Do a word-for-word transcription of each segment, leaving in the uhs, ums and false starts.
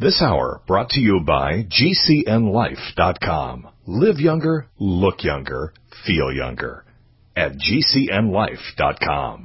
This hour brought to you by G C N life dot com. Live younger, look younger, feel younger at G C N life dot com.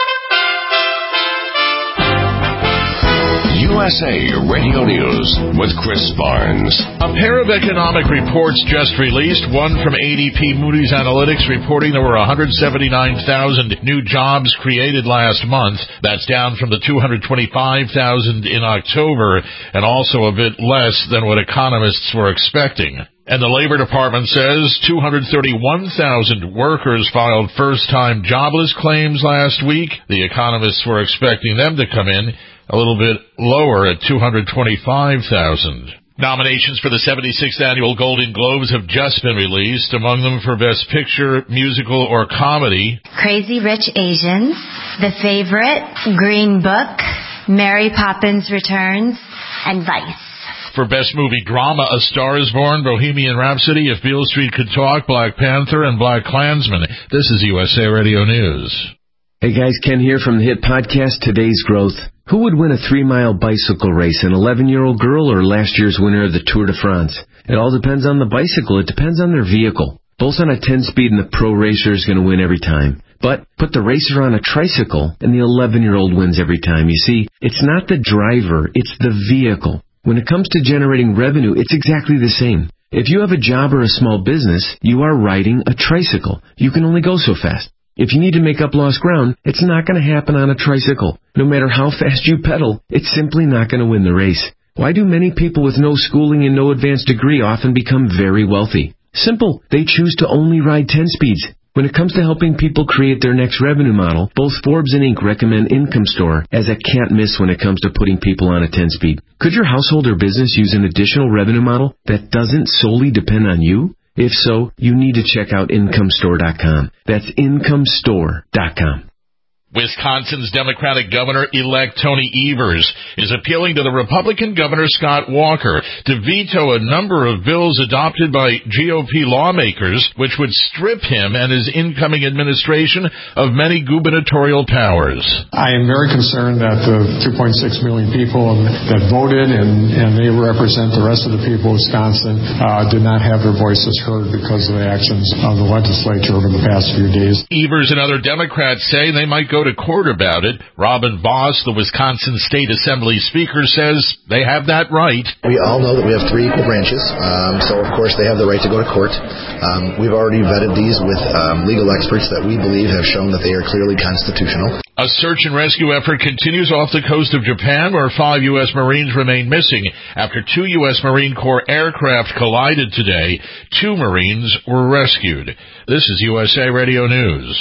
U S A Radio News with Chris Barnes. A pair of economic reports just released, one from A D P Moody's Analytics reporting there were one hundred seventy-nine thousand new jobs created last month. That's down from the two hundred twenty-five thousand in October and also a bit less than what economists were expecting. And the Labor Department says two hundred thirty-one thousand workers filed first-time jobless claims last week. The economists were expecting them to come in a little bit lower at two hundred twenty-five thousand. Nominations for the seventy-sixth Annual Golden Globes have just been released, among them for Best Picture, Musical, or Comedy. Crazy Rich Asians, The Favorite, Green Book, Mary Poppins Returns, and Vice. For Best Movie Drama, A Star is Born, Bohemian Rhapsody, If Beale Street Could Talk, Black Panther, and Black Klansman. This is U S A Radio News. Hey guys, Ken here from the hit podcast Today's Growth. Who would win a three-mile bicycle race, an eleven-year-old girl or last year's winner of the Tour de France? It all depends on the bicycle. It depends on their vehicle. Both on a ten-speed and the pro racer is going to win every time. But put the racer on a tricycle and the eleven-year-old wins every time. You see, it's not the driver, it's the vehicle. When it comes to generating revenue, it's exactly the same. If you have a job or a small business, you are riding a tricycle. You can only go so fast. If you need to make up lost ground, it's not going to happen on a tricycle. No matter how fast you pedal, it's simply not going to win the race. Why do many people with no schooling and no advanced degree often become very wealthy? Simple. They choose to only ride ten speeds. When it comes to helping people create their next revenue model, both Forbes and Inc recommend Income Store as a can't miss when it comes to putting people on a ten-speed. Could your household or business use an additional revenue model that doesn't solely depend on you? If so, you need to check out income store dot com. That's income store dot com. Wisconsin's Democratic Governor-elect Tony Evers is appealing to the Republican Governor Scott Walker to veto a number of bills adopted by G O P lawmakers which would strip him and his incoming administration of many gubernatorial powers. I am very concerned that the two point six million people that voted and, and they represent the rest of the people of Wisconsin uh, did not have their voices heard because of the actions of the legislature over the past few days. Evers and other Democrats say they might go to court about it. Robin Voss, the Wisconsin State Assembly Speaker, says they have that right. We all know that we have three equal branches, um, so of course they have the right to go to court. Um, we've already vetted these with um, legal experts that we believe have shown that they are clearly constitutional. A search and rescue effort continues off the coast of Japan, where five U S Marines remain missing after two U S Marine Corps aircraft collided today. Two Marines were rescued. This is U S A Radio News.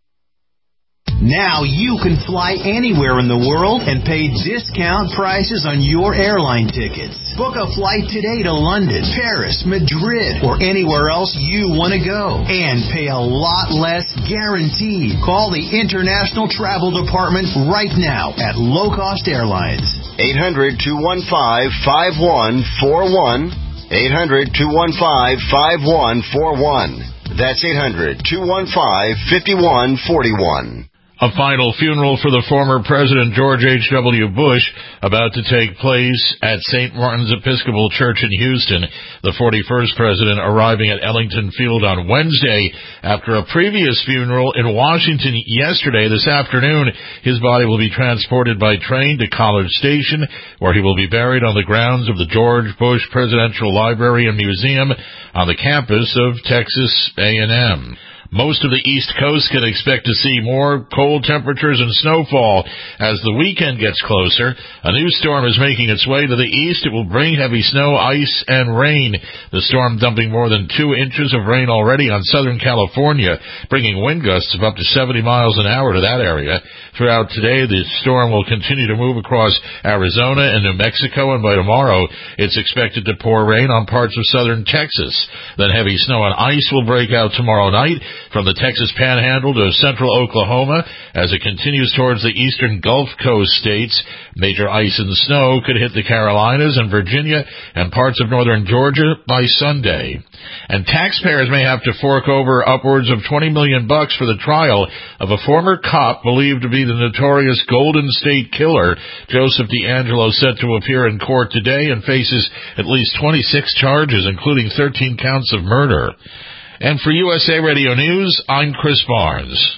Now you can fly anywhere in the world and pay discount prices on your airline tickets. Book a flight today to London, Paris, Madrid, or anywhere else you want to go. And pay a lot less guaranteed. Call the International Travel Department right now at Low Cost Airlines. eight hundred, two one five, five one four one. eight hundred, two one five, five one four one. That's eight hundred, two one five, five one four one. A final funeral for the former President George H W Bush about to take place at Saint Martin's Episcopal Church in Houston. The forty-first president arriving at Ellington Field on Wednesday after a previous funeral in Washington yesterday. This afternoon, his body will be transported by train to College Station, where he will be buried on the grounds of the George Bush Presidential Library and Museum on the campus of Texas A and M. Most of the East Coast can expect to see more cold temperatures and snowfall as the weekend gets closer. A new storm is making its way to the east. It will bring heavy snow, ice, and rain. The storm dumping more than two inches of rain already on Southern California, bringing wind gusts of up to seventy miles an hour to that area. Throughout today, the storm will continue to move across Arizona and New Mexico, and by tomorrow, it's expected to pour rain on parts of southern Texas. Then heavy snow and ice will break out tomorrow night, from the Texas Panhandle to central Oklahoma as it continues towards the eastern Gulf Coast states. Major ice and snow could hit the Carolinas and Virginia and parts of northern Georgia by Sunday. And taxpayers may have to fork over upwards of twenty million bucks for the trial of a former cop believed to be the notorious Golden State Killer. Joseph DeAngelo set to appear in court today and faces at least twenty-six charges, including thirteen counts of murder. And for U S A Radio News, I'm Chris Barnes.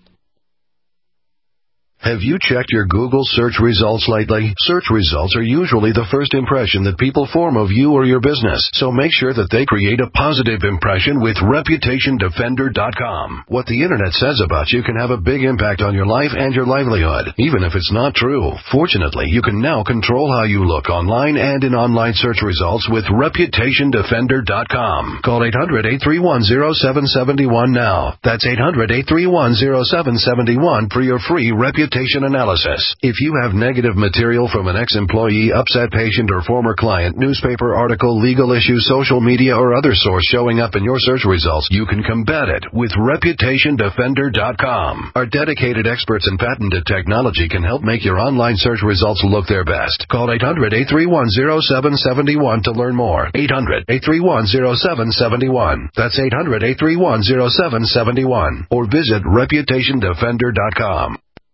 Have you checked your Google search results lately? Search results are usually the first impression that people form of you or your business, so make sure that they create a positive impression with Reputation Defender dot com. What the Internet says about you can have a big impact on your life and your livelihood, even if it's not true. Fortunately, you can now control how you look online and in online search results with Reputation Defender dot com. Call eight hundred, eight three one, zero seven seven one now. That's eight hundred, eight three one, zero seven seven one for your free Reputation analysis. If you have negative material from an ex-employee, upset patient, or former client, newspaper article, legal issue, social media, or other source showing up in your search results, you can combat it with Reputation Defender dot com. Our dedicated experts in patented technology can help make your online search results look their best. Call eight hundred, eight three one, zero seven seven one to learn more. eight hundred, eight three one, zero seven seven one. That's eight hundred, eight three one, zero seven seven one. Or visit Reputation Defender dot com.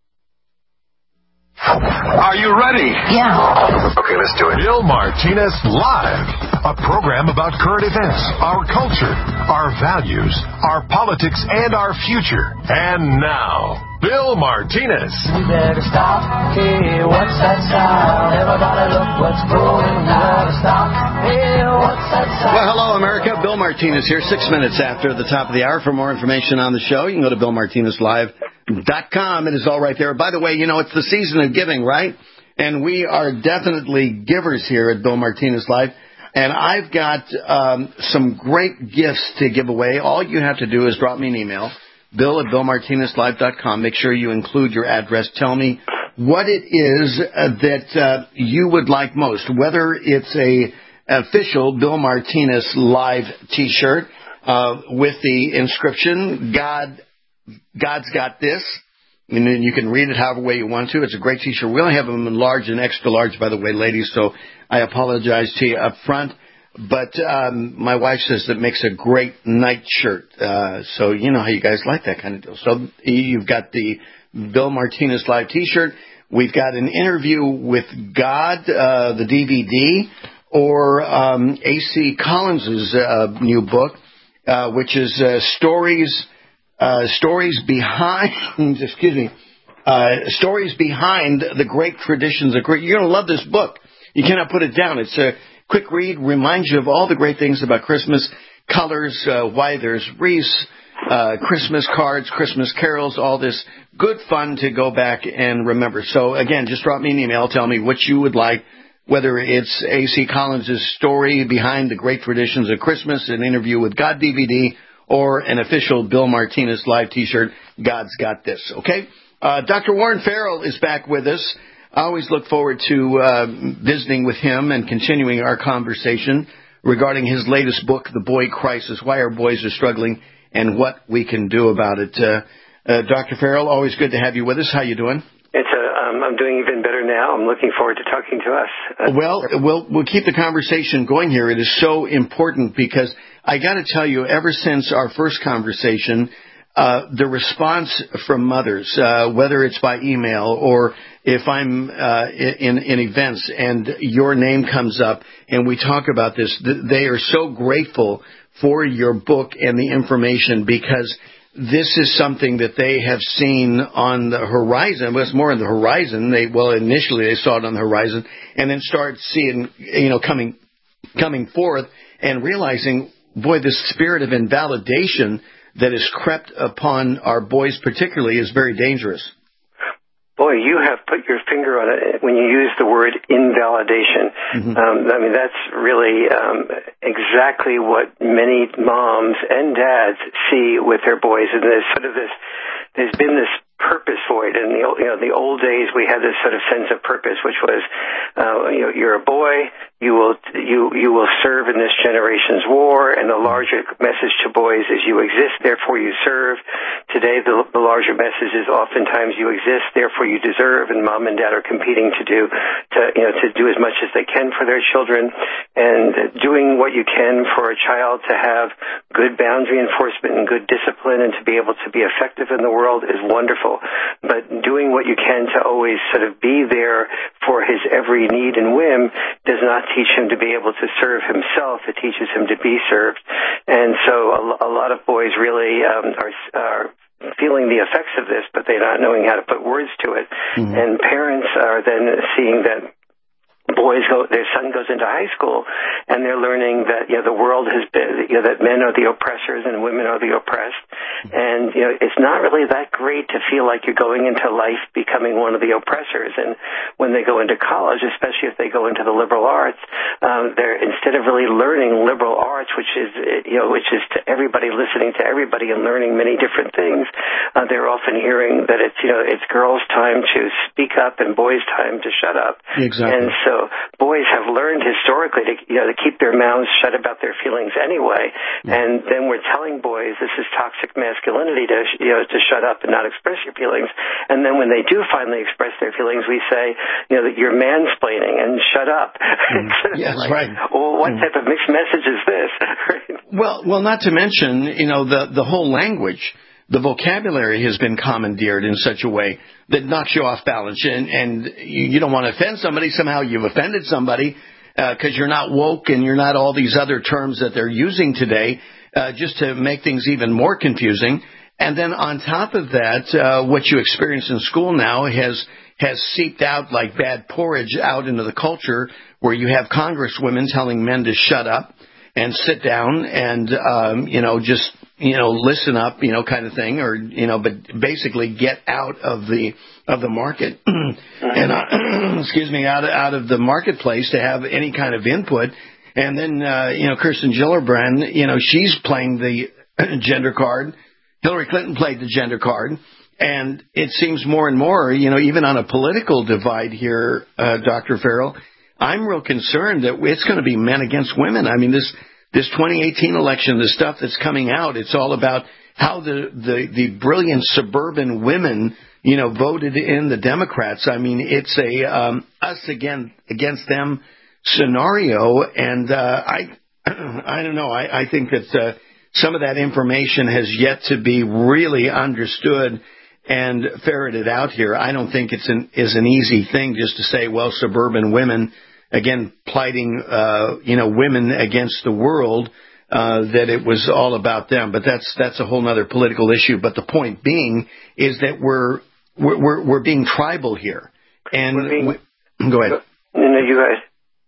Are you ready? Yeah. Okay, let's do it. Bill Martinez Live, a program about current events, our culture, our values, our politics, and our future. And now, Bill Martinez. You better stop. Hey, what's that sound? Everybody look what's going on. Stop. Hey, what's that sound? Well, hello, America. Bill Martinez here, six minutes after the top of the hour. For more information on the show, you can go to Bill Martinez Live dot com. It is all right there. By the way, you know, it's the season of giving, right? And we are definitely givers here at Bill Martinez Live. And I've got um, some great gifts to give away. All you have to do is drop me an email, Bill at Bill Martinez Live dot com. Make sure you include your address. Tell me what it is uh, that uh, you would like most, whether it's a official Bill Martinez Live T-shirt uh, with the inscription, God God's got this, and then you can read it however way you want to. It's a great T-shirt. We only have them in large and extra large, by the way, ladies, so I apologize to you up front. But um, my wife says that makes a great night shirt, uh, so you know how you guys like that kind of deal. So you've got the Bill Martinez Live T-shirt. We've got an interview with God, uh, the D V D, or um, A C Collins's uh, new book, uh, which is uh, Stories... Uh, stories behind, excuse me, uh, stories behind the great traditions of great. You're going to love this book. You cannot put it down. It's a quick read, reminds you of all the great things about Christmas, colors, uh, why there's wreaths, uh, Christmas cards, Christmas carols, all this good fun to go back and remember. So again, just drop me an email, tell me what you would like, whether it's A C Collins' story behind the great traditions of Christmas, an interview with God D V D, or an official Bill Martinez Live T-shirt, God's got this, okay? Uh, Doctor Warren Farrell is back with us. I always look forward to uh, visiting with him and continuing our conversation regarding his latest book, The Boy Crisis, Why Our Boys Are Struggling and What We Can Do About It. Uh, uh, Doctor Farrell, always good to have you with us. How you doing? It's a, um, I'm doing even better now. I'm looking forward to talking to us. Uh, well, we'll we'll keep the conversation going here. It is so important because I got to tell you, ever since our first conversation, uh, the response from mothers, uh, whether it's by email or if I'm uh, in in events and your name comes up and we talk about this, they are so grateful for your book and the information because this is something that they have seen on the horizon. Well, it's more on the horizon. They, well, initially they saw it on the horizon and then started seeing, you know, coming, coming forth and realizing, boy, this spirit of invalidation that has crept upon our boys particularly is very dangerous. Boy, you have put your finger on it when you use the word invalidation. Mm-hmm. Um, I mean, that's really um, exactly what many moms and dads see with their boys. And there's sort of this, there's been this purpose void. In the old, you know, the old days, we had this sort of sense of purpose, which was, uh, you know, you're a boy, you will you you will serve in this generation's war, and the larger message to boys is you exist, therefore you serve. Today, the, the larger message is oftentimes you exist, therefore you deserve, and mom and dad are competing to do to you know to do as much as they can for their children, and doing what you can for a child to have good boundary enforcement and good discipline and to be able to be effective in the world is wonderful. But doing what you can to always sort of be there for his every need and whim does not teach him to be able to serve himself. It teaches him to be served. And so a, a lot of boys really um, are, are feeling the effects of this, but they're not knowing how to put words to it. Mm-hmm. And parents are then seeing that boys go, their son goes into high school, and they're learning that, you know, the world has been, you know, that men are the oppressors and women are the oppressed. And, you know, it's not really that great to feel like you're going into life becoming one of the oppressors. And when they go into college, especially if they go into the liberal arts, um, they're, instead of really learning liberal arts, which is, you know, which is to everybody, listening to everybody and learning many different things, uh, they're often hearing that it's, you know, it's girls' time to speak up and boys' time to shut up. Exactly. And so, So boys have learned historically to, you know, to keep their mouths shut about their feelings anyway, mm-hmm. and then we're telling boys this is toxic masculinity to, you know, to shut up and not express your feelings. And then when they do finally express their feelings, we say, you know, that you're mansplaining and shut up. Mm-hmm. Yes, like, right. Well, what mm-hmm. type of mixed message is this? well, well, not to mention, you know, the the whole language. The vocabulary has been commandeered in such a way that knocks you off balance, and, and you, you don't want to offend somebody. Somehow you've offended somebody because uh, you're not woke and you're not all these other terms that they're using today, uh, just to make things even more confusing. And then on top of that, uh, what you experience in school now has has seeped out like bad porridge out into the culture, where you have congresswomen telling men to shut up and sit down and, um, you know, just, you know, listen up, you know, kind of thing, or, you know, but basically get out of the, of the market and, uh, excuse me, out of, out of the marketplace to have any kind of input. And then, uh, you know, Kirsten Gillibrand, you know, she's playing the gender card. Hillary Clinton played the gender card. And it seems more and more, you know, even on a political divide here, uh, Doctor Farrell, I'm real concerned that it's going to be men against women. I mean, this this twenty eighteen election, the stuff that's coming out, it's all about how the, the, the brilliant suburban women, you know, voted in the Democrats. I mean, it's a um, us again against them scenario. And uh, I I don't know. I, I think that uh, some of that information has yet to be really understood and ferreted out here. I don't think it's an is an easy thing just to say, well, suburban women, again, plighting, uh, you know, women against the world, uh, that it was all about them. But that's that's a whole other political issue. But the point being is that we're we're we're, we're being tribal here. And being, we, go ahead. No, you guys.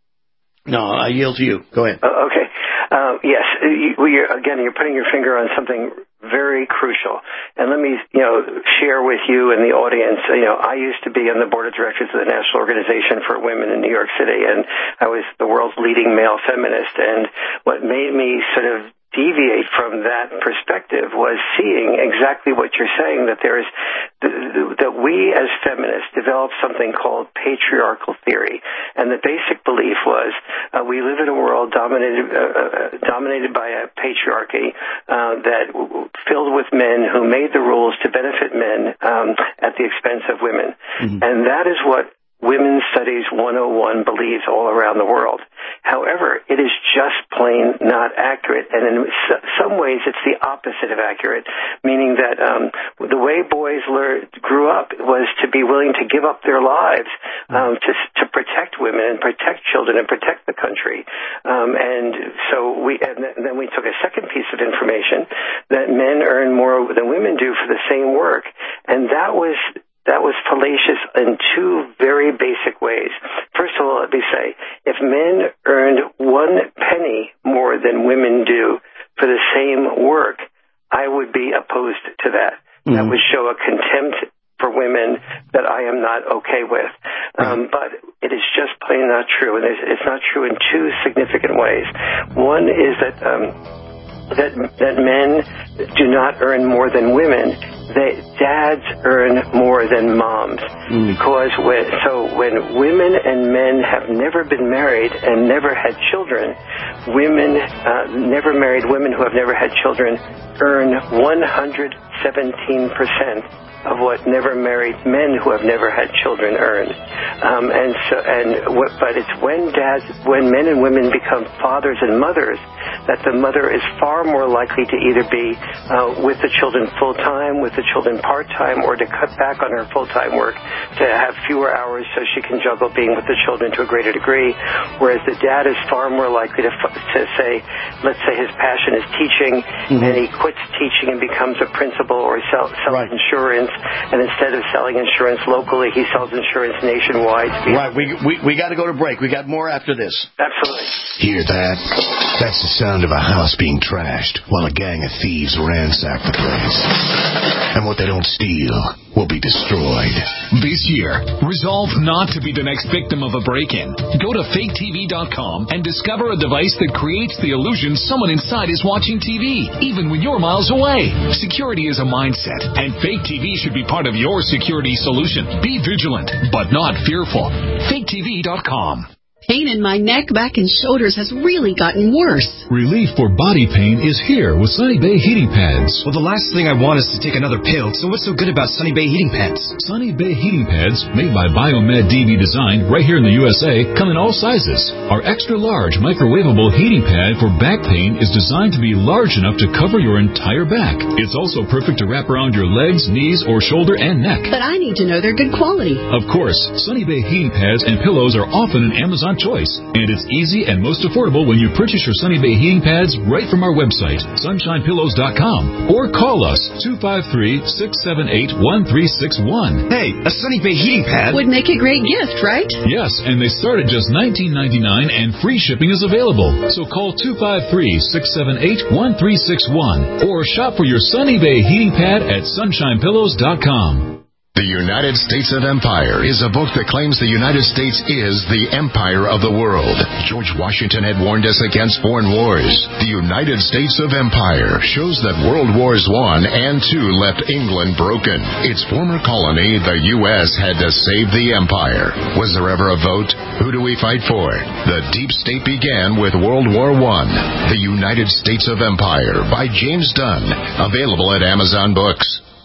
No, I yield to you. Go ahead. Uh, okay. Uh, yes. You, you're, again, you're putting your finger on something very crucial. And let me, you know, share with you and the audience, you know, I used to be on the board of directors of the National Organization for Women in New York City, and I was the world's leading male feminist. And what made me sort of deviate from that perspective was seeing exactly what you're saying, that there is, that we as feminists developed something called patriarchal theory. And the basic belief was uh, we live in a world dominated uh, uh, dominated by a patriarchy uh, that filled with men who made the rules to benefit men um, at the expense of women. Mm-hmm. And that is what Women's Studies one oh one believes all around the world. However, it is just plain not accurate, and in some ways it's the opposite of accurate, meaning that um, the way boys learned, grew up was to be willing to give up their lives um, to, to protect women and protect children and protect the country. Um, and so we, and then we took a second piece of information that men earn more than women do for the same work, and that was That was fallacious in two very basic ways. First of all, let me say, if men earned one penny more than women do for the same work, I would be opposed to that. Mm-hmm. That would show a contempt for women that I am not okay with. Um, but it is just plain not true, and it's not true in two significant ways. One is that um, that that men do not earn more than women they, dads earn more than moms. Mm. Because when, so when women and men have never been married and never had children, women, uh, never married women who have never had children earn one hundred seventeen percent of what never married men who have never had children earn. Um, and so, and what, but it's when dads, when men and women become fathers and mothers, that the mother is far more likely to either be uh, with the children full time, with the children part time, or to cut back on her full time work to have fewer hours so she can juggle being with the children to a greater degree. Whereas the dad is far more likely to, to say, let's say his passion is teaching, mm-hmm. and he quits teaching and becomes a principal or sell, sells right. insurance. And instead of selling insurance locally, he sells insurance nationwide. Right. We we we got to go to break. We got more after this. Absolutely. Hear that? That's the sound of a house being trashed while a gang of thieves ransack the place. And what they don't steal will be destroyed. This year, resolve not to be the next victim of a break-in. Go to fake T V dot com and discover a device that creates the illusion someone inside is watching T V, even when you're miles away. Security is a mindset, and Fake T V should be part of your security solution. Be vigilant, but not fearful. fake T V dot com. Pain in my neck, back, and shoulders has really gotten worse. Relief for body pain is here with Sunny Bay Heating Pads. Well, the last thing I want is to take another pill, so what's so good about Sunny Bay Heating Pads? Sunny Bay Heating Pads, made by Biomed D B Design right here in the U S A, come in all sizes. Our extra-large microwavable heating pad for back pain is designed to be large enough to cover your entire back. It's also perfect to wrap around your legs, knees, or shoulder and neck. But I need to know they're good quality. Of course, Sunny Bay Heating Pads and pillows are often an Amazon choice, and it's easy and most affordable when you purchase your Sunny Bay heating pads right from our website, sunshine pillows dot com, or call us two five three, six seven eight, one three six one. Hey, a Sunny Bay heating pad would make a great gift, right? Yes, and they start at just nineteen ninety-nine, and free shipping is available. So call two five three, six seven eight, one three six one, or shop for your Sunny Bay heating pad at sunshine pillows dot com. The United States of Empire is a book that claims the United States is the empire of the world. George Washington had warned us against foreign wars. The United States of Empire shows that World Wars One and Two left England broken. Its former colony, the U S, had to save the empire. Was there ever a vote? Who do we fight for? The deep state began with World War One. The United States of Empire by James Dunn. Available at Amazon Books.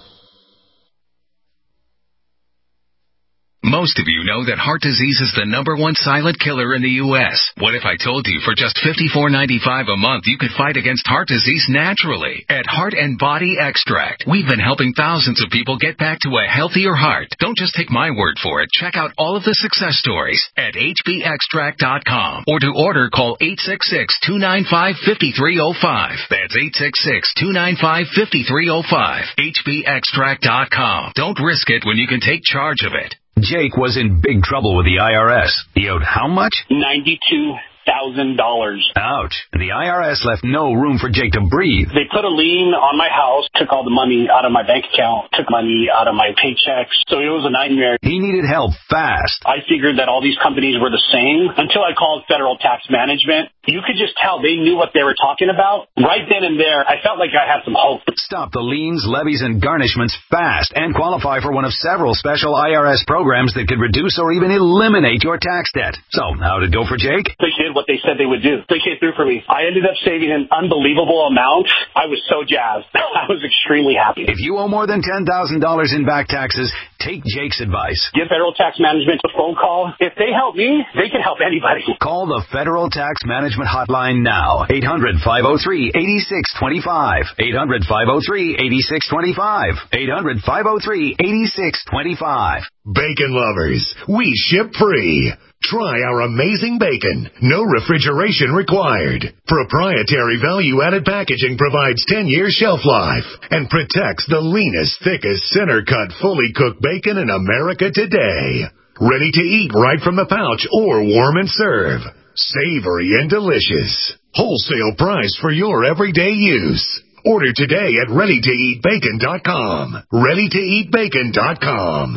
Most of you know that heart disease is the number one silent killer in the U S What if I told you for just fifty-four ninety-five a month you could fight against heart disease naturally at Heart and Body Extract? We've been helping thousands of people get back to a healthier heart. Don't just take my word for it. Check out all of the success stories at H B extract dot com, or to order, call eight six six, two nine five, five three zero five. That's eight six six, two nine five, five three zero five. H B extract dot com. Don't risk it when you can take charge of it. Jake was in big trouble with the I R S. He owed how much? ninety-two thousand dollars. Ouch. The I R S left no room for Jake to breathe. They put a lien on my house, took all the money out of my bank account, took money out of my paychecks, so it was a nightmare. He needed help fast. I figured that all these companies were the same until I called Federal Tax Management. You could just tell they knew what they were talking about. Right then and there, I felt like I had some hope. Stop the liens, levies, and garnishments fast and qualify for one of several special I R S programs that could reduce or even eliminate your tax debt. So, how'd it go for Jake? They did what they said they would do. They came through for me. I ended up saving an unbelievable amount. I was so jazzed. I was extremely happy. If you owe more than ten thousand dollars in back taxes, take Jake's advice. Give Federal Tax Management a phone call. If they help me, they can help anybody. Call the Federal Tax Management Hotline now. eight hundred, five oh three, eight six two five. eight hundred, five oh three, eight six two five. eight hundred, five oh three, eight six two five. Bacon lovers, we ship free. Try our amazing bacon. No refrigeration required. Proprietary value-added packaging provides ten years shelf life and protects the leanest, thickest, center-cut, fully cooked bacon in America today. Ready to eat right from the pouch or warm and serve. Savory and delicious. Wholesale price for your everyday use. Order today at ready to eat bacon dot com. ready to eat bacon dot com.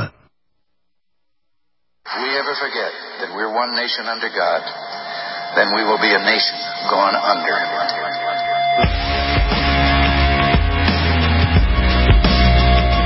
If we ever forget that we're one nation under God, then we will be a nation gone under.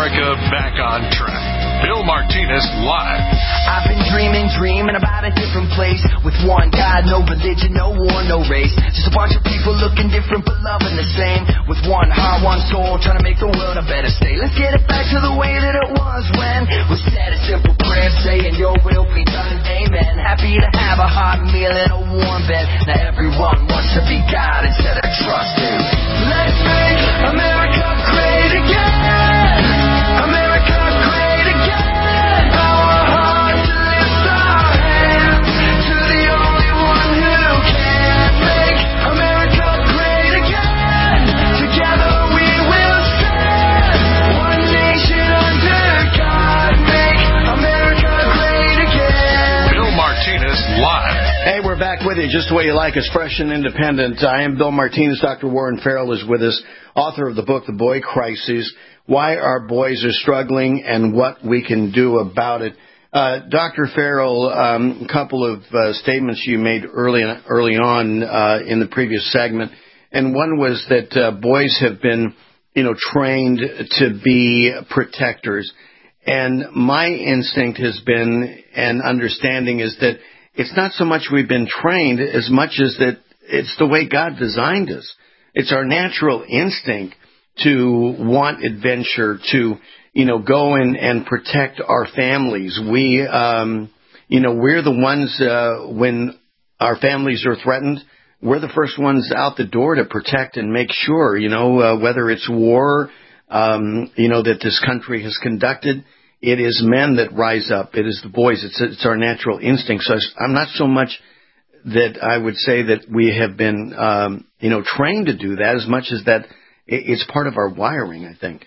America back on track. Bill Martinez Live. I've been dreaming, dreaming about a different place with one God, no religion, no war, no race. Just a bunch of people looking different but loving the same. With one heart, one soul, trying to make the world a better state. Let's get it back to the way that it was when we said a simple prayer saying your will be done, amen. Happy to have a hot meal and a warm bed. Now everyone wants to be God instead of trusting. Let's make America great again. America great again. Our hearts lift our hands to the only one who can make America great again. Together we will stand. One nation under God. Make America great again. Bill Martinez Live. Hey, we're back with you just the way you like us, fresh and independent. I am Bill Martinez. Doctor Warren Farrell is with us, author of the book, The Boy Crisis, Why Our Boys Are Struggling and What We Can Do About It. Uh, Doctor Farrell, um, a couple of uh, statements you made early early on uh, in the previous segment, and one was that uh, boys have been, you know, trained to be protectors. And my instinct has been, and understanding is that it's not so much we've been trained as much as that it's the way God designed us. It's our natural instinct to want adventure, to, you know, go in and protect our families. We, um, you know, we're the ones, uh, when our families are threatened, we're the first ones out the door to protect and make sure, you know, uh, whether it's war, um, you know, that this country has conducted. It is men that rise up. It is the boys. It's, it's our natural instinct. So I'm not so much that I would say that we have been, um, you know, trained to do that as much as that it's part of our wiring, I think.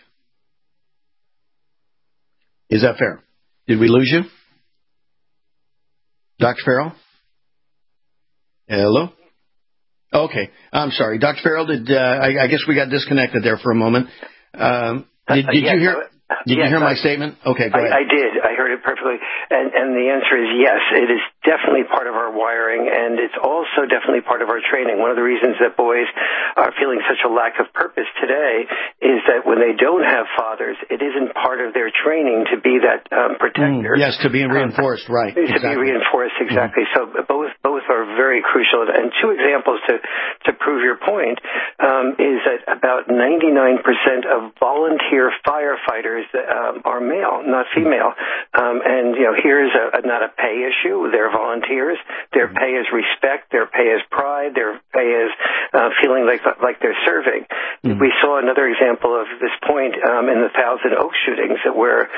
Is that fair? Did we lose you? Doctor Farrell? Hello? Okay. I'm sorry. Doctor Farrell, did, uh, I, I guess we got disconnected there for a moment. Um, did, did yes, you hear... Did yes, you hear my I, statement? Okay, go I, I ahead. did. I heard it perfectly. And, and the answer is yes, it is definitely part of our wiring, and it's also definitely part of our training. One of the reasons that boys are feeling such a lack of purpose today is that when they don't have fathers, it isn't part of their training to be that um, protector. Mm, yes, to be reinforced, um, right. To exactly. be reinforced, exactly. Mm-hmm. So both both are very crucial. And two examples to, to prove your point um, is that about ninety-nine percent of volunteer firefighters um, are male, not female. Um, and, you know, here's a, a, not a pay issue. They're volunteers. Their pay is respect. Their pay is pride. Their pay is uh, feeling like like they're serving. Mm-hmm. We saw another example of this point um, in the Thousand Oaks shootings, where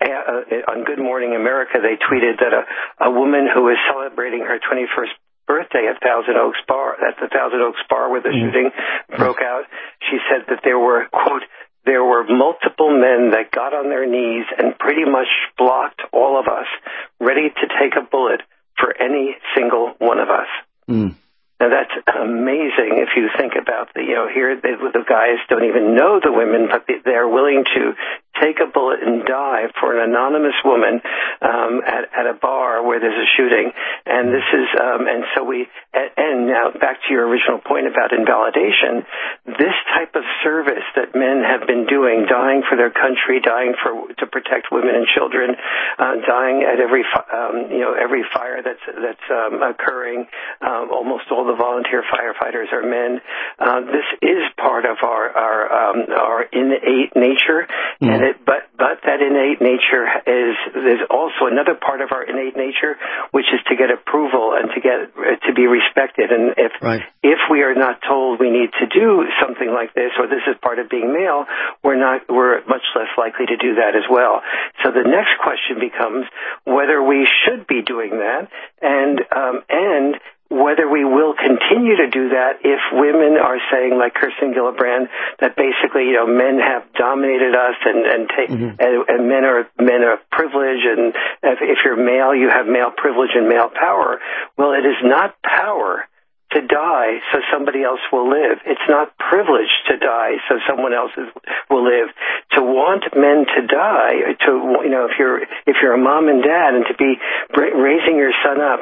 uh, on Good Morning America they tweeted that a, a woman who was celebrating her twenty-first birthday at Thousand Oaks Bar, at the Thousand Oaks Bar where the mm-hmm. shooting broke out, she said that there were, quote, there were multiple men that got on their knees and pretty much blocked all of us, ready to take a bullet for any single one of us. Mm. Now, that's amazing if you think about the, you know, here the, the guys don't even know the women, but they're willing to take a bullet and die for an anonymous woman um, at, at a bar where there's a shooting. And this is, um, and so we, and now back to your original point about invalidation, this type of service that men have been doing, dying for their country, dying for to protect women and children, uh, dying at every, um, you know, every fire that's that's um, occurring. Um, almost all the volunteer firefighters are men. Uh, this is part of our our um, our innate nature, mm. and it, but but that innate nature is there's also another part of our innate nature, which is to get approval and to get to be respected. And if right. if we are not told we need to do something like this, or this is part of being male, we're not we're much less likely to do that as well. So the next question becomes whether we should be doing that, and um, and whether we will continue to do that if women are saying, like Kirsten Gillibrand, that basically, you know, men have dominated us and and, take, mm-hmm. and, and men are men are privileged, and if, if you're male, you have male privilege and male power. Well, it is not power to die so somebody else will live. It's not privilege to die so someone else is, will live. To want men to die, to, you know, if you're if you're a mom and dad and to be raising your son up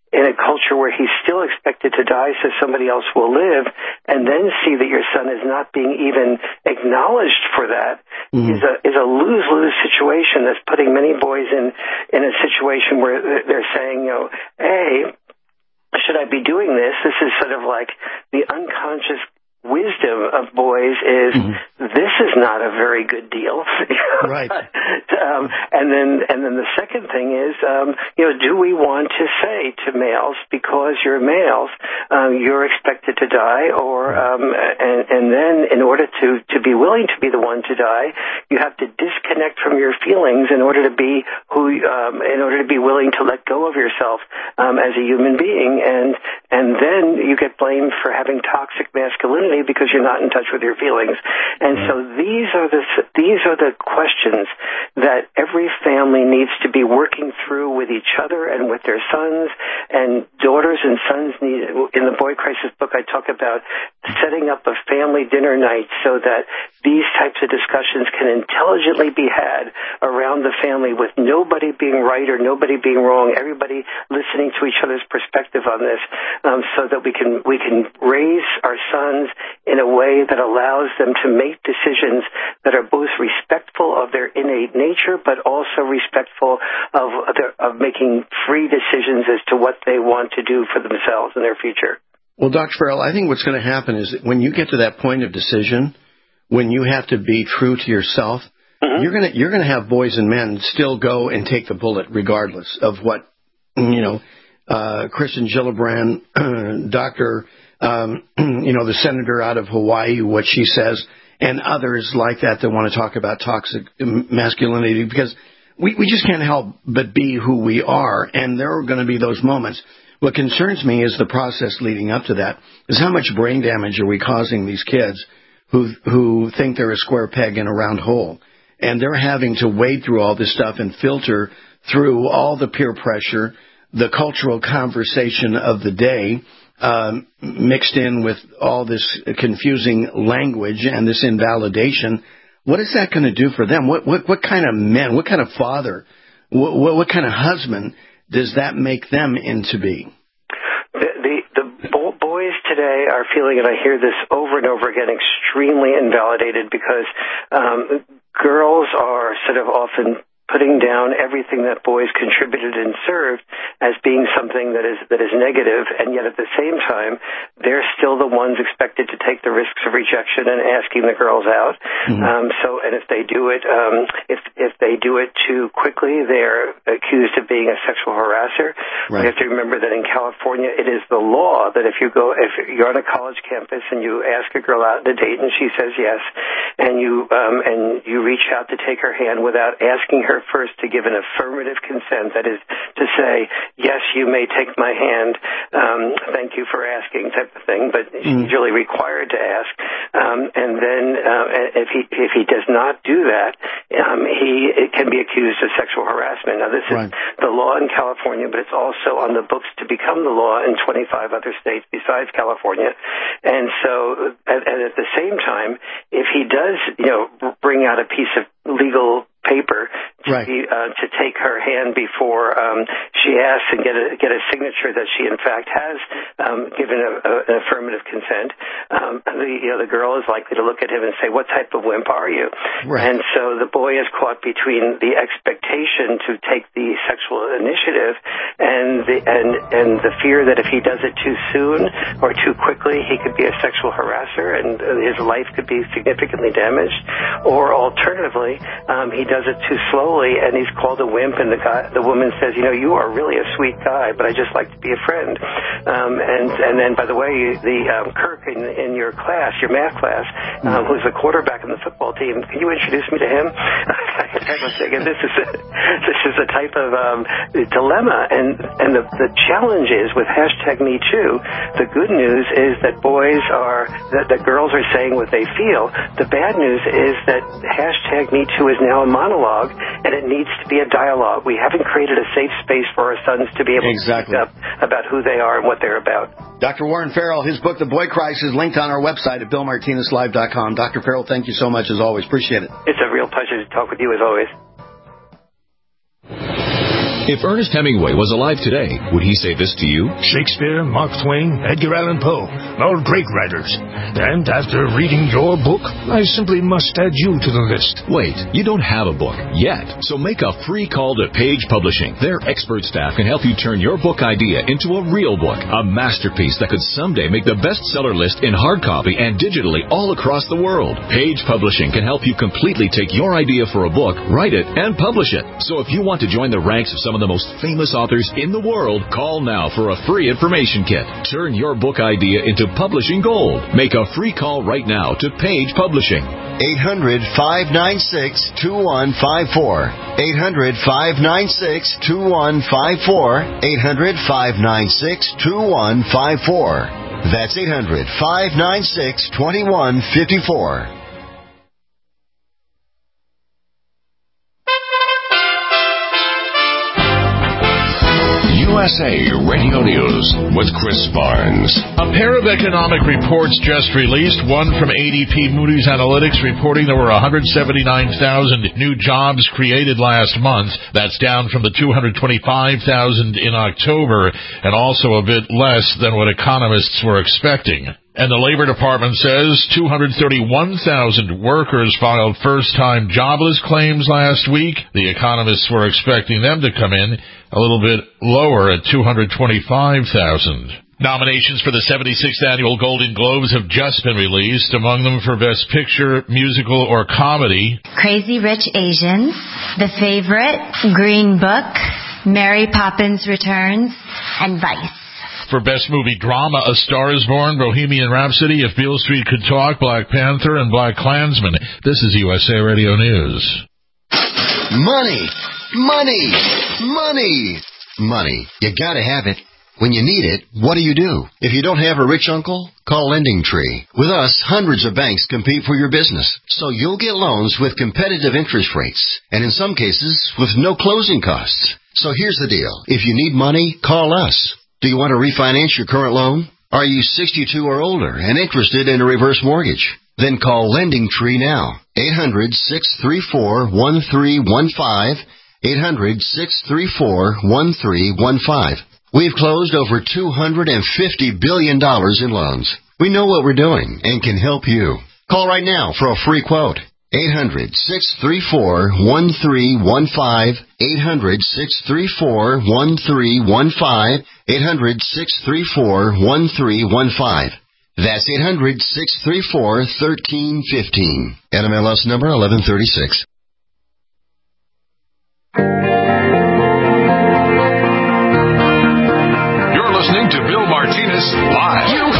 in a culture where he's still expected to die so somebody else will live, and then see that your son is not being even acknowledged for that, mm-hmm. is a is a lose-lose situation that's putting many boys in, in a situation where they're saying, you know, A, should I be doing this? This is sort of like the unconscious wisdom of boys is mm-hmm. this is not a very good deal. Right. um, and then and then the second thing is, um, you know, do we want to say to males, because you're males, um, you're expected to die, or um, and, and then in order to, to be willing to be the one to die, you have to disconnect from your feelings in order to be who, um, in order to be willing to let go of yourself um, as a human being, and and then you get blamed for having toxic masculinity because you're not in touch with your feelings. And mm-hmm. so these are the these are the questions that every family needs to be working through with each other and with their sons and daughters and sons. Need, in the Boy Crisis book, I talk about setting up a family dinner night so that these types of discussions can intelligently be had around the family with nobody being right or nobody being wrong, everybody listening to each other's perspective on this, um, so that we can we can raise our sons in a way that allows them to make decisions that are both respectful of their innate nature, but also respectful of their, of making free decisions as to what they want to do for themselves in their future. Well, Doctor Farrell, I think what's going to happen is that when you get to that point of decision, when you have to be true to yourself, mm-hmm. you're going to you're going to have boys and men still go and take the bullet, regardless of what you know. Uh, Kristen Gillibrand, uh, Doctor Um, you know, the senator out of Hawaii, what she says, and others like that that want to talk about toxic masculinity, because we, we just can't help but be who we are, and there are going to be those moments. What concerns me is the process leading up to that, is how much brain damage are we causing these kids who who think they're a square peg in a round hole, and they're having to wade through all this stuff and filter through all the peer pressure, the cultural conversation of the day, Um, mixed in with all this confusing language and this invalidation. What is that going to do for them? What what what kind of men, what kind of father, what what, what kind of husband does that make them into be? The, the, the bo- boys today are feeling, and I hear this over and over again, extremely invalidated because um, girls are sort of often putting down everything that boys contributed and served as being something that is that is negative, and yet at the same time, they're still the ones expected to take the risks of rejection and asking the girls out. Mm-hmm. Um, so, and if they do it, um, if if they do it too quickly, they're accused of being a sexual harasser. Right. We have to remember that in California, it is the law that if you go, if you're on a college campus and you ask a girl out on a date and she says yes, and you um, and you reach out to take her hand without asking her first to give an affirmative consent, that is to say, yes, you may take my hand, um, thank you for asking, type of thing, but mm. she's really required to ask. Um, and then uh, if he if he does not do that, um, he it can be accused of sexual harassment. Now, this right. is the law in California, but it's also on the books to become the law in twenty-five other states besides California. And so, and at the same time, if he does, you know, bring out a piece of legal paper to, right. be, uh, to take her hand before um, she asks and get a get a signature that she in fact has um, given a, a, an affirmative consent. Um, the you know the girl is likely to look at him and say, "What type of wimp are you?" Right. And so the boy is caught between the expectation to take the sexual initiative and the and and the fear that if he does it too soon or too quickly, he could be a sexual harasser and his life could be significantly damaged. Or alternatively, um, he does it too slowly, and he's called a wimp, and the guy, the woman says, you know, you are really a sweet guy, but I just like to be a friend. Um, and and then, by the way, the um, Kirk in, in your class, your math class, um, who's the quarterback in the football team, can you introduce me to him? I was thinking, this is a, this is a type of um, dilemma, and and the the challenge is with hashtag Me Too. The good news is that boys are that, that girls are saying what they feel. The bad news is that hashtag Me Too is now a monologue, and it needs to be a dialogue. We haven't created a safe space for our sons to be able exactly. to speak up about who they are and what they're about. Doctor Warren Farrell, his book, The Boy Crisis, linked on our website at bill martinez live dot com. Doctor Farrell, thank you so much as always. Appreciate it. It's a real pleasure to talk with you as always. If Ernest Hemingway was alive today, would he say this to you? Shakespeare, Mark Twain, Edgar Allan Poe, all great writers. And after reading your book, I simply must add you to the list. Wait, you don't have a book yet. So make a free call to Page Publishing. Their expert staff can help you turn your book idea into a real book, a masterpiece that could someday make the bestseller list in hard copy and digitally all across the world. Page Publishing can help you completely take your idea for a book, write it, and publish it. So if you want to join the ranks of some of the most famous authors in the world, call now for a free information kit. Turn your book idea into publishing gold. Make a free call right now to Page Publishing. eight hundred, five nine six, two one five four. eight hundred, five nine six, two one five four. eight hundred, five nine six, two one five four. That's eight hundred, five nine six, two one five four. U S A Radio News with Chris Barnes. A pair of economic reports just released, one from A D P Moody's Analytics reporting there were one hundred seventy-nine thousand new jobs created last month. That's down from the two hundred twenty-five thousand in October and also a bit less than what economists were expecting. And the Labor Department says two hundred thirty-one thousand workers filed first-time jobless claims last week. The economists were expecting them to come in a little bit lower at two hundred twenty-five thousand. Nominations for the seventy-sixth Annual Golden Globes have just been released, among them for Best Picture, Musical, or Comedy. Crazy Rich Asians, The Favorite, Green Book, Mary Poppins Returns, and Vice. For Best Movie Drama, A Star is Born, Bohemian Rhapsody, If Beale Street Could Talk, Black Panther, and Black Klansman. This is U S A Radio News. Money! Money! Money! Money. You gotta have it. When you need it, what do you do? If you don't have a rich uncle, call Lending Tree. With us, hundreds of banks compete for your business, so you'll get loans with competitive interest rates, and in some cases, with no closing costs. So here's the deal. If you need money, call us. Do you want to refinance your current loan? Are you sixty-two or older and interested in a reverse mortgage? Then call Lending Tree now. eight hundred, six three four, one three one five. eight hundred, six three four, one three one five. We've closed over two hundred fifty billion dollars in loans. We know what we're doing and can help you. Call right now for a free quote. eight hundred, six three four, one three one five. eight hundred, six three four, one three one five. eight hundred, six three four, one three one five. That's eight hundred, six three four, one three one five. N M L S number eleven thirty-six. You're listening to Bill Martinez Live. You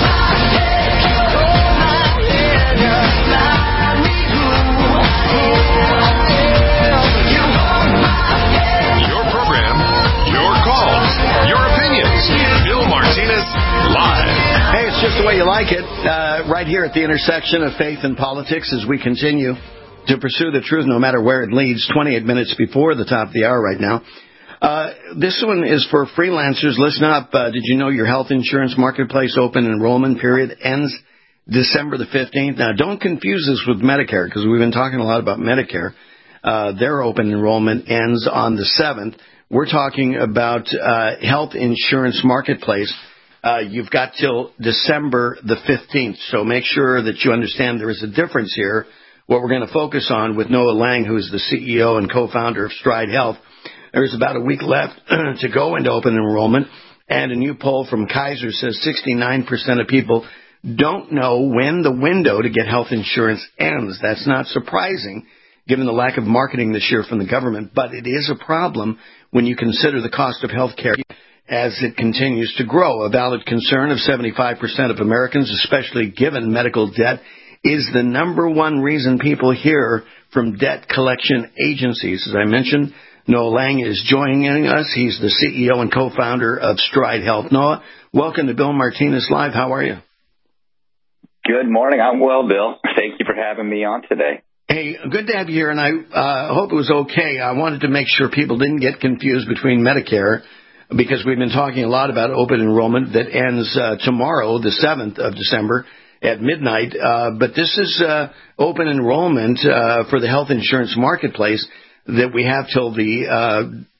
Your program, your calls, your opinions. Bill Martinez Live. Hey, it's just the way you like it. Uh, right here at the intersection of faith and politics as we continue to pursue the truth no matter where it leads. twenty-eight minutes before the top of the hour right now. Uh, this one is for freelancers. Listen up. Uh, did you know your health insurance marketplace open enrollment period ends December the fifteenth? Now, don't confuse this with Medicare, because we've been talking a lot about Medicare. Uh, their open enrollment ends on the seventh. We're talking about uh, health insurance marketplace. Uh, you've got till December the fifteenth, so make sure that you understand there is a difference here. What we're going to focus on with Noah Lang, who's the C E O and co-founder of Stride Health. There's about a week left to go into open enrollment, and a new poll from Kaiser says sixty-nine percent of people don't know when the window to get health insurance ends. That's not surprising, given the lack of marketing this year from the government, but it is a problem when you consider the cost of health care as it continues to grow. A valid concern of seventy-five percent of Americans, especially given medical debt, is the number one reason people hear from debt collection agencies. As I mentioned, Noah Lang is joining us. He's the C E O and co-founder of Stride Health. Noah, welcome to Bill Martinez Live. How are you? Good morning. I'm well, Bill. Thank you for having me on today. Hey, good to have you here, and I uh, hope it was okay. I wanted to make sure people didn't get confused between Medicare, because we've been talking a lot about open enrollment that ends uh, tomorrow, the seventh of December, at midnight. Uh, but this is uh, open enrollment uh, for the health insurance marketplace that we have till the uh,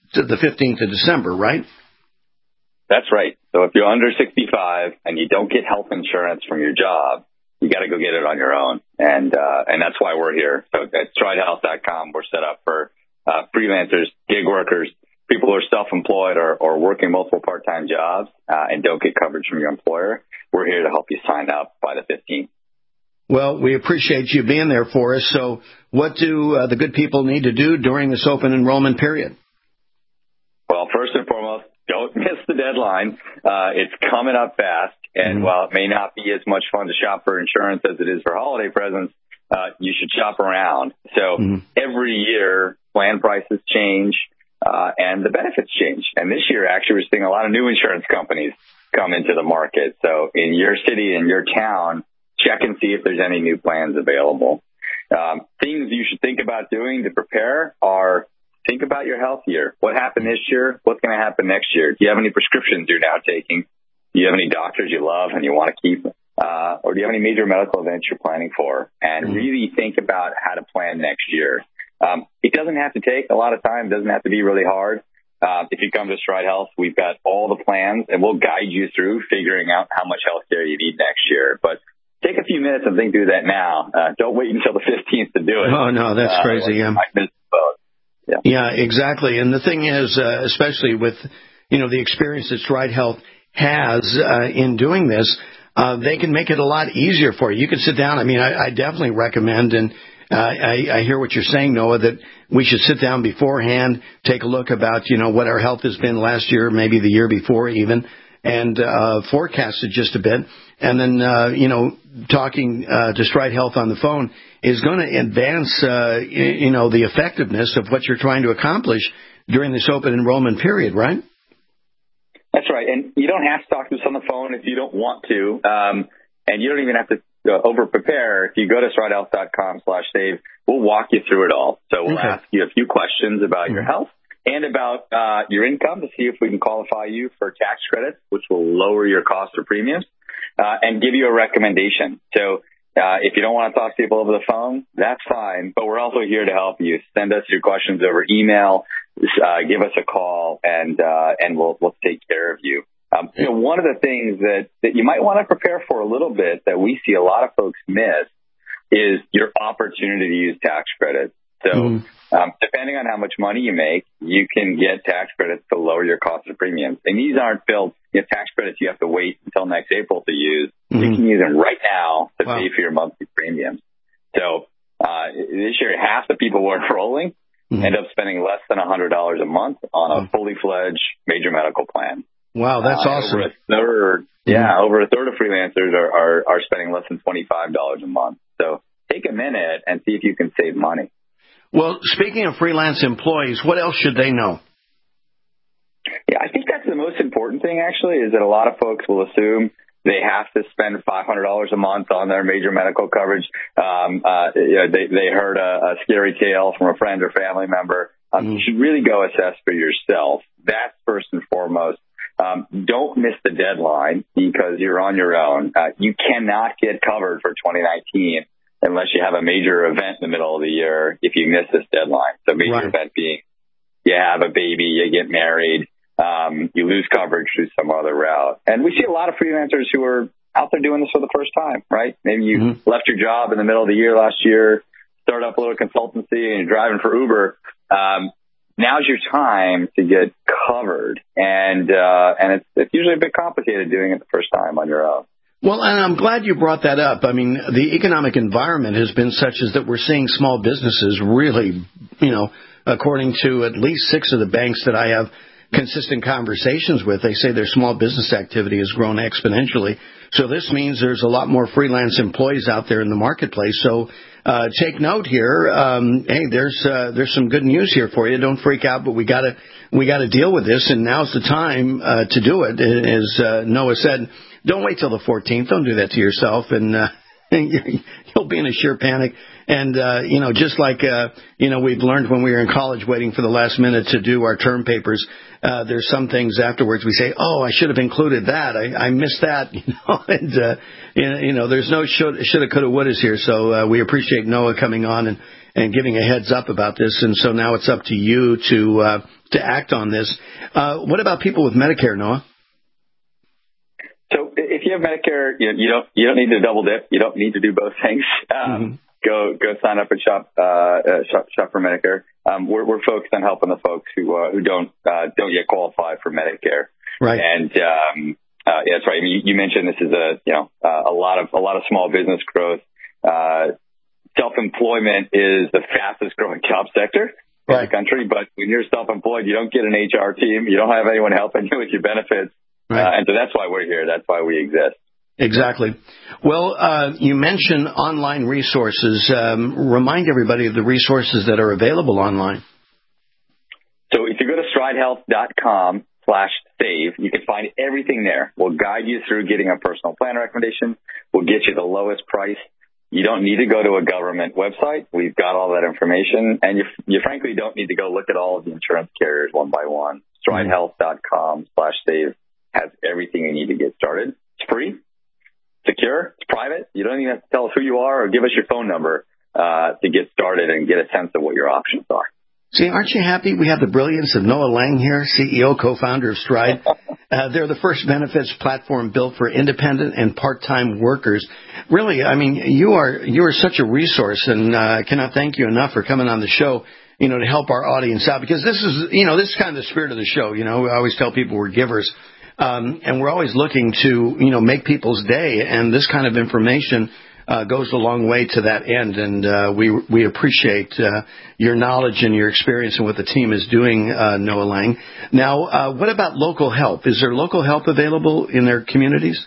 the fifteenth of December, right? That's right. So if you're under sixty-five and you don't get health insurance from your job, you got to go get it on your own. And uh, and that's why we're here. So at stride health dot com, we're set up for uh, freelancers, gig workers, people who are self-employed or, or working multiple part-time jobs uh, and don't get coverage from your employer. We're here to help you sign up by the fifteenth. Well, we appreciate you being there for us. So what do uh, the good people need to do during this open enrollment period? Well, first and foremost, don't miss the deadline. Uh, it's coming up fast. And mm-hmm. while it may not be as much fun to shop for insurance as it is for holiday presents, uh, you should shop around. So mm-hmm. every year, plan prices change uh, and the benefits change. And this year, actually, we're seeing a lot of new insurance companies come into the market. So in your city, in your town, check and see if there's any new plans available. Um, things you should think about doing to prepare are think about your health year. What happened this year? What's going to happen next year? Do you have any prescriptions you're now taking? Do you have any doctors you love and you want to keep? Uh, or do you have any major medical events you're planning for? And really think about how to plan next year. Um, it doesn't have to take a lot of time. It doesn't have to be really hard. Uh, if you come to Stride Health, we've got all the plans, and we'll guide you through figuring out how much health care you need next year. But take a few minutes and think through that now. Uh, don't wait until the fifteenth to do it. Oh, no, that's uh, crazy. Yeah. Yeah. yeah, exactly. And the thing is, uh, especially with, you know, the experience that Stride Health has uh, in doing this, uh, they can make it a lot easier for you. You can sit down. I mean, I, I definitely recommend, and uh, I, I hear what you're saying, Noah, that we should sit down beforehand, take a look about, you know, what our health has been last year, maybe the year before even, and uh, forecast it just a bit. And then, uh, you know, talking uh, to Stride Health on the phone is going to advance, uh, you know, the effectiveness of what you're trying to accomplish during this open enrollment period, right? That's right. And you don't have to talk to us on the phone if you don't want to. Um, and you don't even have to uh, over-prepare. If you go to stride health dot com slash save, we'll walk you through it all. So we'll okay. ask you a few questions about mm-hmm. your health and about uh, your income to see if we can qualify you for tax credits, which will lower your cost of premiums, uh, and give you a recommendation. So uh, if you don't want to talk to people over the phone, that's fine. But we're also here to help you. Send us your questions over email. Uh, give us a call, and uh, and we'll we'll take care of you. Um, you know, one of the things that, that you might want to prepare for a little bit that we see a lot of folks miss is your opportunity to use tax credits. So mm. um, depending on how much money you make, you can get tax credits to lower your cost of premiums. And these aren't built, you know, tax credits you have to wait until next April to use. Mm. You can use them right now to wow. pay for your monthly premiums. So uh, this year, half the people who are enrolling mm. end up spending less than one hundred dollars a month on a fully fledged major medical plan. Wow, that's uh, awesome. Over a third, mm-hmm. Yeah, over a third of freelancers are, are, are spending less than twenty-five dollars a month. So take a minute and see if you can save money. Well, speaking of freelance employees, what else should they know? Yeah, I think that's the most important thing, actually, is that a lot of folks will assume they have to spend five hundred dollars a month on their major medical coverage. Um, uh, you know, they, they heard a, a scary tale from a friend or family member. Um, mm-hmm. You should really go assess for yourself. That's first and foremost. Um, don't miss the deadline because you're on your own. Uh, you cannot get covered for twenty nineteen unless you have a major event in the middle of the year if you miss this deadline. So major right. event being you have a baby, you get married, um, you lose coverage through some other route. And we see a lot of freelancers who are out there doing this for the first time, right? Maybe you mm-hmm. left your job in the middle of the year last year, started up a little consultancy, and you're driving for Uber. Um, Now's your time to get covered, and uh, and it's, it's usually a bit complicated doing it the first time on your own. Well, and I'm glad you brought that up. I mean, the economic environment has been such as that we're seeing small businesses really, you know, according to at least six of the banks that I have consistent conversations with, they say their small business activity has grown exponentially. So this means there's a lot more freelance employees out there in the marketplace. So uh, take note here. Um, hey, there's uh, there's some good news here for you. Don't freak out, but we gotta we gotta deal with this, and now's the time uh, to do it. As uh, Noah said, don't wait till the fourteenth. Don't do that to yourself, and uh, you'll be in a sheer panic. And, uh, you know, just like, uh, you know, we've learned when we were in college waiting for the last minute to do our term papers, uh, there's some things afterwards we say, oh, I should have included that. I, I missed that. You know, and, uh, you know, there's no should, shoulda, coulda, wouldas here. So uh, we appreciate Noah coming on and, and giving a heads up about this. And so now it's up to you to uh, to act on this. Uh, what about people with Medicare, Noah? So if you have Medicare, you, know, you don't you don't need to double dip. You don't need to do both things. Um, mm-hmm. Go go sign up and shop uh, uh, shop, shop for Medicare. Um, we're we're focused on helping the folks who uh, who don't uh, don't yet qualify for Medicare. Right. And um, uh, yeah, that's right. I mean, you, you mentioned this is a you know uh, a lot of a lot of small business growth. Uh, self-employment is the fastest growing job sector in right. the country. But when you're self-employed, you don't get an H R team. You don't have anyone helping you with your benefits. Right. Uh, and so that's why we're here. That's why we exist. Exactly. Well, uh, you mentioned online resources. Um, remind everybody of the resources that are available online. So if you go to stridehealth.com slash save, you can find everything there. We'll guide you through getting a personal plan recommendation. We'll get you the lowest price. You don't need to go to a government website. We've got all that information. And you, you frankly don't need to go look at all of the insurance carriers one by one. stridehealth.com slash save has everything you need to get started. It's free. Secure, it's private. You don't even have to tell us who you are or give us your phone number uh, to get started and get a sense of what your options are. See, aren't you happy we have the brilliance of Noah Lang here, C E O, co-founder of Stride? uh, they're the first benefits platform built for independent and part-time workers. Really, I mean, you are you are such a resource, and uh, I cannot thank you enough for coming on the show, you know, to help our audience out, because this is, you know, this is kind of the spirit of the show. You know, we always tell people we're givers. Um, and we're always looking to, you know, make people's day, and this kind of information uh, goes a long way to that end. And uh, we we appreciate uh, your knowledge and your experience and what the team is doing, uh, Noah Lang. Now, uh, what about local help? Is there local help available in their communities?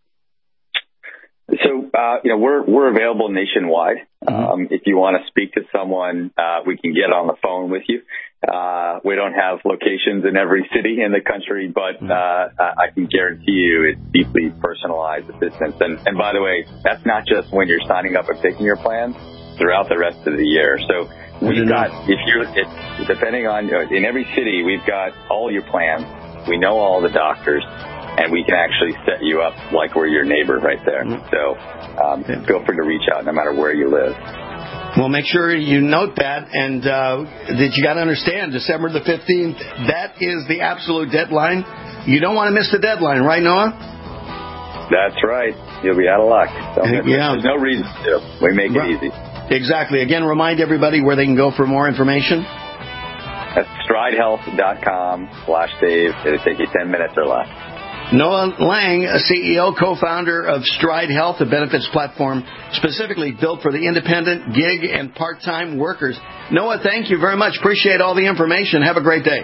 So, uh, you know, we're we're available nationwide. Mm-hmm. Um, if you want to speak to someone, uh, we can get on the phone with you. Uh, we don't have locations in every city in the country, but uh, I can guarantee you it's deeply personalized assistance. And, and by the way, that's not just when you're signing up and picking your plans, throughout the rest of the year. So we've got, if you're, it, depending on, in every city, we've got all your plans. We know all the doctors, and we can actually set you up like we're your neighbor right there. So um, feel free to reach out no matter where you live. Well, make sure you note that, and uh, that you got to understand, December the fifteenth, that is the absolute deadline. You don't want to miss the deadline, right, Noah? That's right. You'll be out of luck. Don't yeah. There's no reason to. We make it right. easy. Exactly. Again, remind everybody where they can go for more information. That's stridehealth.com slash save. It'll take you ten minutes or less. Noah Lang, a C E O, co-founder of Stride Health, a benefits platform specifically built for the independent, gig, and part-time workers. Noah, thank you very much. Appreciate all the information. Have a great day.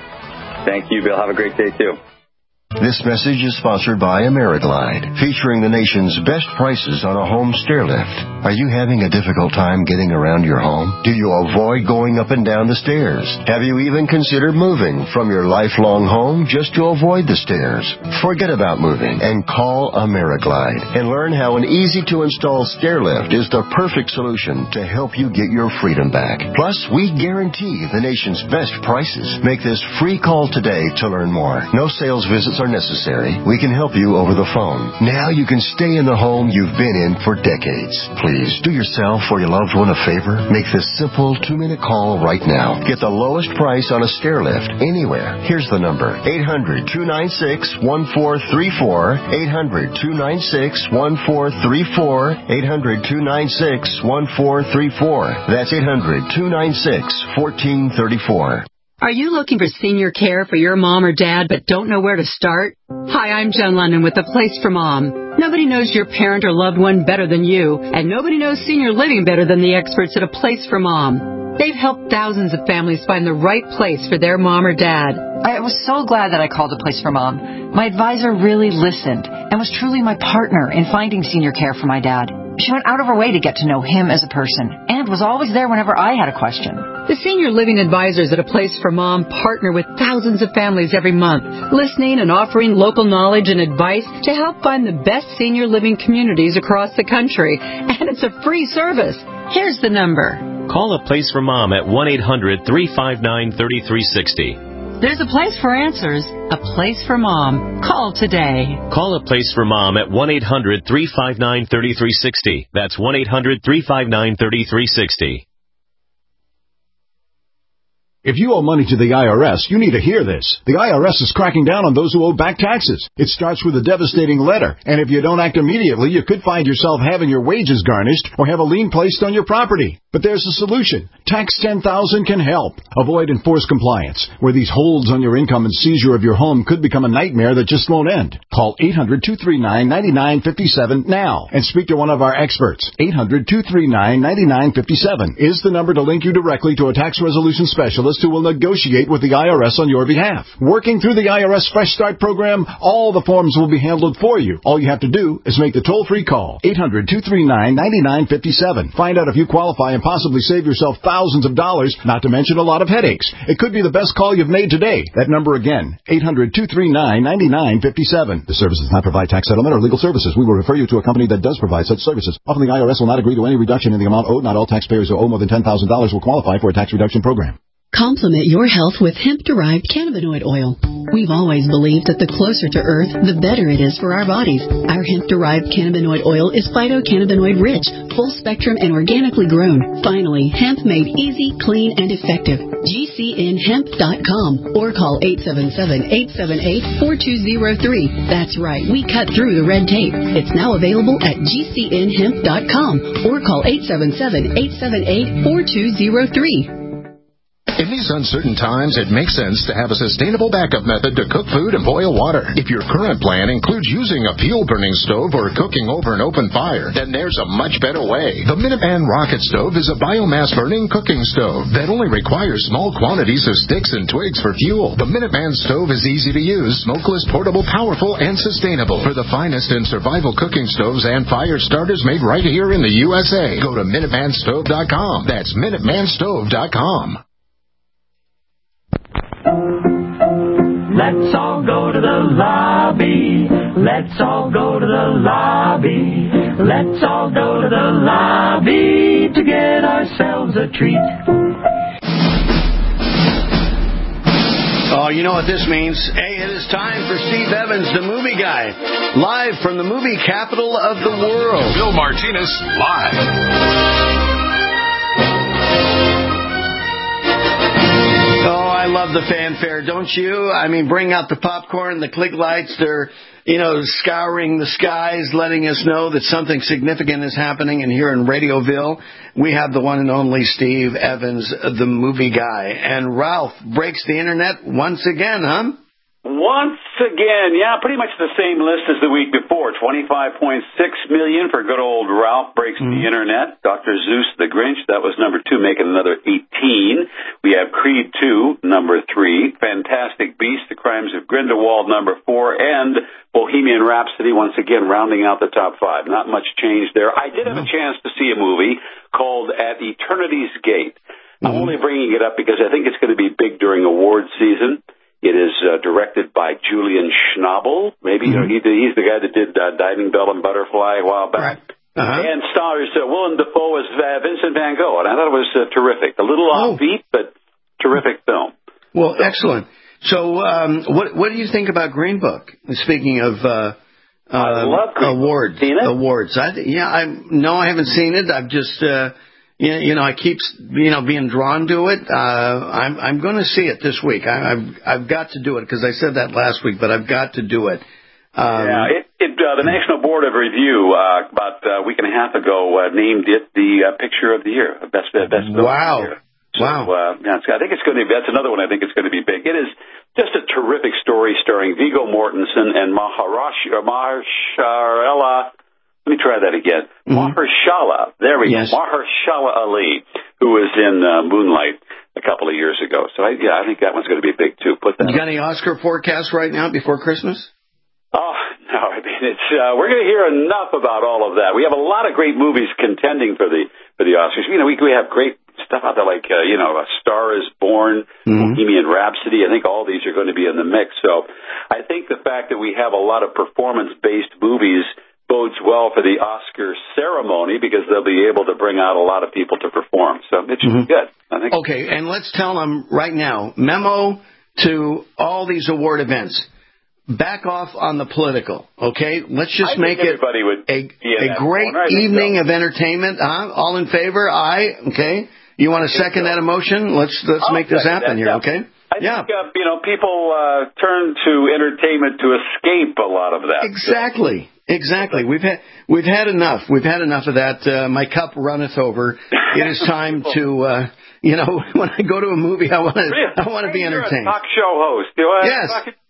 Thank you, Bill. Have a great day, too. This message is sponsored by AmeriGlide, featuring the nation's best prices on a home stair lift. Are you having a difficult time getting around your home? Do you avoid going up and down the stairs? Have you even considered moving from your lifelong home just to avoid the stairs? Forget about moving and call AmeriGlide and learn how an easy-to-install stair lift is the perfect solution to help you get your freedom back. Plus, we guarantee the nation's best prices. Make this free call today to learn more. No sales visits are necessary. We can help you over the phone. Now you can stay in the home you've been in for decades. Please do yourself or your loved one a favor. Make this simple two-minute call right now. Get the lowest price on a stair lift anywhere. Here's the number: eight hundred, two nine six, one four three four, eight hundred, two nine six, one four three four, eight hundred, two nine six, one four three four. That's eight hundred, two nine six, one four three four. Are you looking for senior care for your mom or dad but don't know where to start? Hi, I'm Jen London with The Place for Mom. Nobody knows your parent or loved one better than you, and nobody knows senior living better than the experts at A Place for Mom. They've helped thousands of families find the right place for their mom or dad. I was so glad that I called A Place for Mom. My advisor really listened and was truly my partner in finding senior care for my dad. She went out of her way to get to know him as a person and was always there whenever I had a question. The senior living advisors at A Place for Mom partner with thousands of families every month, listening and offering local knowledge and advice to help find the best senior living communities across the country. And it's a free service. Here's the number. Call A Place for Mom at one eight hundred, three five nine, three three six zero. There's a place for answers, a place for Mom. Call today. Call A Place for Mom at one eight hundred three five nine three three six zero. That's one eight hundred three five nine three three six zero. If you owe money to the I R S, you need to hear this. The I R S is cracking down on those who owe back taxes. It starts with a devastating letter, and if you don't act immediately, you could find yourself having your wages garnished or have a lien placed on your property. But there's a solution. Tax ten thousand can help. Avoid enforced compliance, where these holds on your income and seizure of your home could become a nightmare that just won't end. Call eight hundred two three nine nine nine five seven now and speak to one of our experts. eight hundred two three nine nine nine five seven is the number to link you directly to a tax resolution specialist who will negotiate with the I R S on your behalf. Working through the I R S Fresh Start program, all the forms will be handled for you. All you have to do is make the toll-free call, eight hundred two three nine nine nine five seven. Find out if you qualify and possibly save yourself thousands of dollars, not to mention a lot of headaches. It could be the best call you've made today. That number again, eight hundred two three nine nine nine five seven. The service does not provide tax settlement or legal services. We will refer you to a company that does provide such services. Often the I R S will not agree to any reduction in the amount owed. Not all taxpayers who owe more than ten thousand dollars will qualify for a tax reduction program. Complement your health with hemp-derived cannabinoid oil. We've always believed that the closer to Earth, the better it is for our bodies. Our hemp-derived cannabinoid oil is phytocannabinoid-rich, full-spectrum, and organically grown. Finally, hemp made easy, clean, and effective. G C N hemp dot com or call eight seven seven, eight seven eight, four two zero three. That's right, we cut through the red tape. It's now available at G C N hemp dot com or call eight seven seven, eight seven eight, four two zero three. In these uncertain times, it makes sense to have a sustainable backup method to cook food and boil water. If your current plan includes using a fuel-burning stove or cooking over an open fire, then there's a much better way. The Minuteman Rocket Stove is a biomass-burning cooking stove that only requires small quantities of sticks and twigs for fuel. The Minuteman Stove is easy to use, smokeless, portable, powerful, and sustainable. For the finest in survival cooking stoves and fire starters made right here in the U S A, go to Minuteman Stove dot com. That's Minuteman Stove dot com. Let's all go to the lobby. Let's all go to the lobby. Let's all go to the lobby to get ourselves a treat. Oh, you know what this means. Hey, it is time for Steve Evans, the movie guy, live from the movie capital of the world. Bill Martinez, live. Oh, I love the fanfare, don't you? I mean, bring out the popcorn, the click lights. They're, you know, scouring the skies, letting us know that something significant is happening. And here in Radioville, we have the one and only Steve Evans, the movie guy. And Ralph breaks the internet once again, huh? Once again, yeah, pretty much the same list as the week before. twenty-five point six million for good old Ralph Breaks mm. the Internet. Doctor Zeus the Grinch, that was number two, making another eighteen. We have Creed two, number three. Fantastic Beasts, The Crimes of Grindelwald, number four. And Bohemian Rhapsody, once again, rounding out the top five. Not much change there. I did have a chance to see a movie called At Eternity's Gate. Mm. I'm only bringing it up because I think it's going to be big during award season. It is uh, directed by Julian Schnabel. Maybe mm-hmm. you know, he, he's the guy that did uh, Diving Bell and Butterfly a while back. Right. Uh-huh. And stars uh, Willem Dafoe as uh, Vincent Van Gogh. And I thought it was uh, terrific. A little oh. offbeat, but terrific film. Well, so. Excellent. So um, what what do you think about Green Book? Speaking of uh, uh, I love Green awards. Seen it? Awards. I, yeah, I no, I haven't seen it. I've just... Uh, You know, I keep, you know, being drawn to it. Uh, I'm, I'm going to see it this week. I, I've, I've got to do it because I said that last week, but I've got to do it. Um, yeah, it, it, uh, the National Board of Review, uh, about a week and a half ago, uh, named it the uh, picture of the year, best, best film wow. of the year. So, wow. Uh, yeah, I think it's going to be, that's another one I think it's going to be big. It is just a terrific story starring Viggo Mortensen and Maharash, or Mahershala. Let me try that again. Mm-hmm. Mahershala. There we yes. go. Mahershala Ali, who was in uh, Moonlight a couple of years ago. So, I, yeah, I think that one's going to be big, too. Put that You got any Oscar forecasts right now before Christmas? Oh, no. I mean, it's uh, we're going to hear enough about all of that. We have a lot of great movies contending for the for the Oscars. You know, we, we have great stuff out there like, uh, you know, A Star is Born, mm-hmm. Bohemian Rhapsody. I think all these are going to be in the mix. So I think the fact that we have a lot of performance-based movies bodes well for the Oscar ceremony because they'll be able to bring out a lot of people to perform. So it should mm-hmm. be good, I think. Okay, and let's tell them right now, Memo to all these award events. Back off on the political, okay? Let's just I make it would a, a great evening so. of entertainment. Huh? All in favor? Aye. Okay. You want to second so. that emotion? Let's let's I'll make this happen that, here, yeah. okay? I yeah. think uh, you know people uh, turn to entertainment to escape a lot of that. Exactly. So. Exactly. We've had we've had enough. We've had enough of that. Uh, my cup runneth over. It is time to. Uh, You know, when I go to a movie, I want to really? I want to be entertained. You're a talk show host. Do I yes.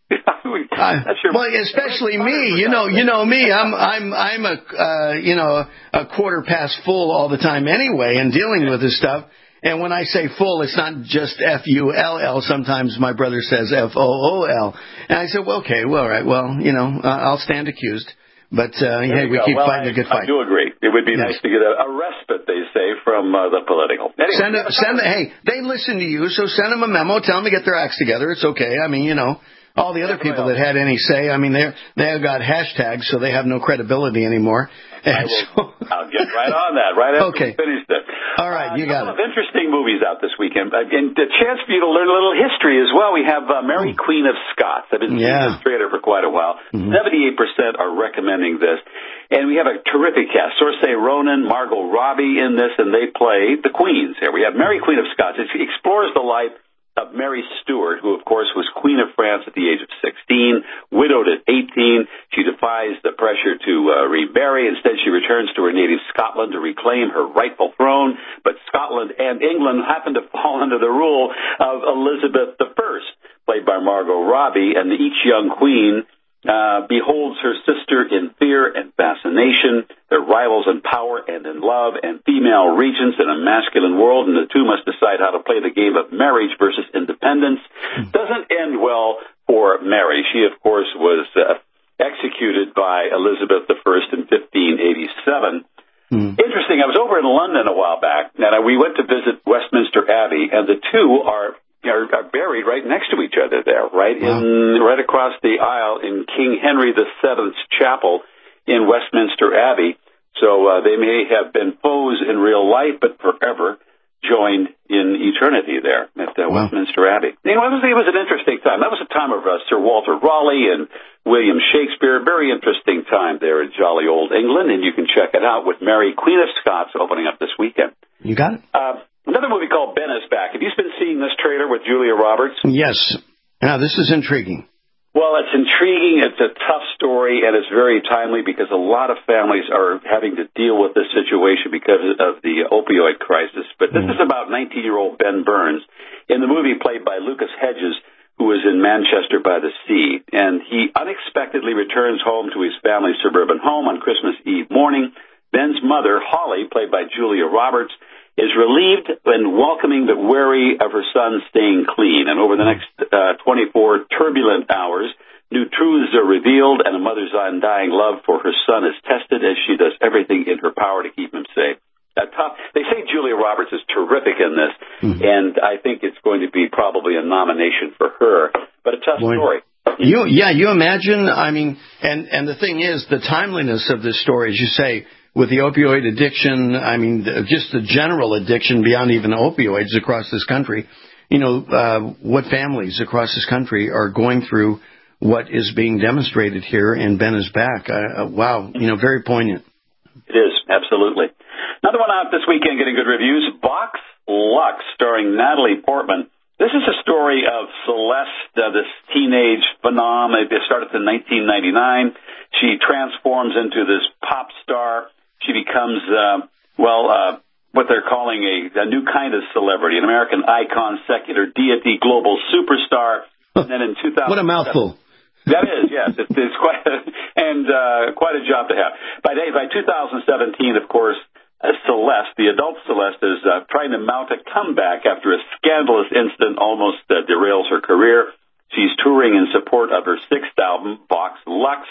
That's your well, especially me. You know, you know me. I'm I'm I'm a uh, you know a quarter past full all the time anyway, and dealing with this stuff. And when I say full, it's not just F U L L. Sometimes my brother says F O O L. And I said, well, okay, well, all right, well, you know, uh, I'll stand accused. But uh, hey, we go. keep well, fighting I, a good fight. I do agree. It would be yes. nice to get a, a respite, they say, from uh, the political. Anyway, send a, send a, hey, they listen to you, so send them a memo. Tell them to get their acts together. It's okay. I mean, you know, all the other people that had any say, I mean, they they have got hashtags, so they have no credibility anymore. I will, so, I'll get right on that right after okay. we finish this. All right, you uh, got it. A it. couple of interesting movies out this weekend, and a chance for you to learn a little history as well. We have uh, Mary, oh. Queen of Scots. I've been yeah. seeing this trailer for quite a while. Mm-hmm. seventy-eight percent are recommending this. And we have a terrific cast. Saoirse Ronan, Margot Robbie in this, and they play the queens here. We have Mary, Queen of Scots. It explores the life of Mary Stuart, who, of course, was Queen of France at the age of sixteen, widowed at eighteen. She defies the pressure to uh, remarry. Instead, she returns to her native Scotland to reclaim her rightful throne. But Scotland and England happen to fall under the rule of Elizabeth the First, played by Margot Robbie, and each young queen Uh, beholds her sister in fear and fascination. They're rivals in power and in love, and female regents in a masculine world, and the two must decide how to play the game of marriage versus independence. Doesn't end well for Mary. She, of course, was uh, executed by Elizabeth the First in fifteen eighty-seven. Mm. Interesting, I was over in London a while back, and we went to visit Westminster Abbey, and the two are Are, are buried right next to each other there, right wow. in right across the aisle in King Henry the Seventh's chapel in Westminster Abbey. So uh, they may have been foes in real life, but forever joined in eternity there at uh, wow. Westminster Abbey. You know, it was, it was an interesting time. That was a time of uh, Sir Walter Raleigh and William Shakespeare. Very interesting time there in jolly old England, and you can check it out with Mary, Queen of Scots, opening up this weekend. You got it. Uh, Another movie called Ben is Back. Have you been seeing this trailer with Julia Roberts? Yes. Now, this is intriguing. Well, it's intriguing. It's a tough story, and it's very timely because a lot of families are having to deal with this situation because of the opioid crisis. But this mm. is about nineteen-year-old Ben Burns in the movie played by Lucas Hedges, who is in Manchester by the Sea. And he unexpectedly returns home to his family's suburban home on Christmas Eve morning. Ben's mother, Holly, played by Julia Roberts, is relieved and welcoming but wary of her son staying clean. And over the next uh, twenty-four turbulent hours, new truths are revealed and a mother's undying love for her son is tested as she does everything in her power to keep him safe. A tough, they say Julia Roberts is terrific in this, mm-hmm. and I think it's going to be probably a nomination for her. But a tough Boy. story. You, yeah, you imagine, I mean, and, and the thing is, the timeliness of this story, as you say, with the opioid addiction, I mean, just the general addiction beyond even opioids across this country, you know, uh, what families across this country are going through what is being demonstrated here in Ben is Back. Uh, wow, you know, very poignant. It is, absolutely. Another one out this weekend getting good reviews, Vox Lux, starring Natalie Portman. This is a story of Celeste, uh, this teenage phenom. It started in nineteen ninety-nine. She transforms into this pop star. She becomes, uh, well, uh, what they're calling a, a new kind of celebrity, an American icon, secular deity, global superstar. And then in two thousand, what a mouthful! That is, yes, it, it's quite a, and uh, quite a job to have. By by two thousand seventeen, of course, uh, Celeste, the adult Celeste, is uh, trying to mount a comeback after a scandalous incident almost uh, derails her career. She's touring in support of her sixth album, Vox Lux.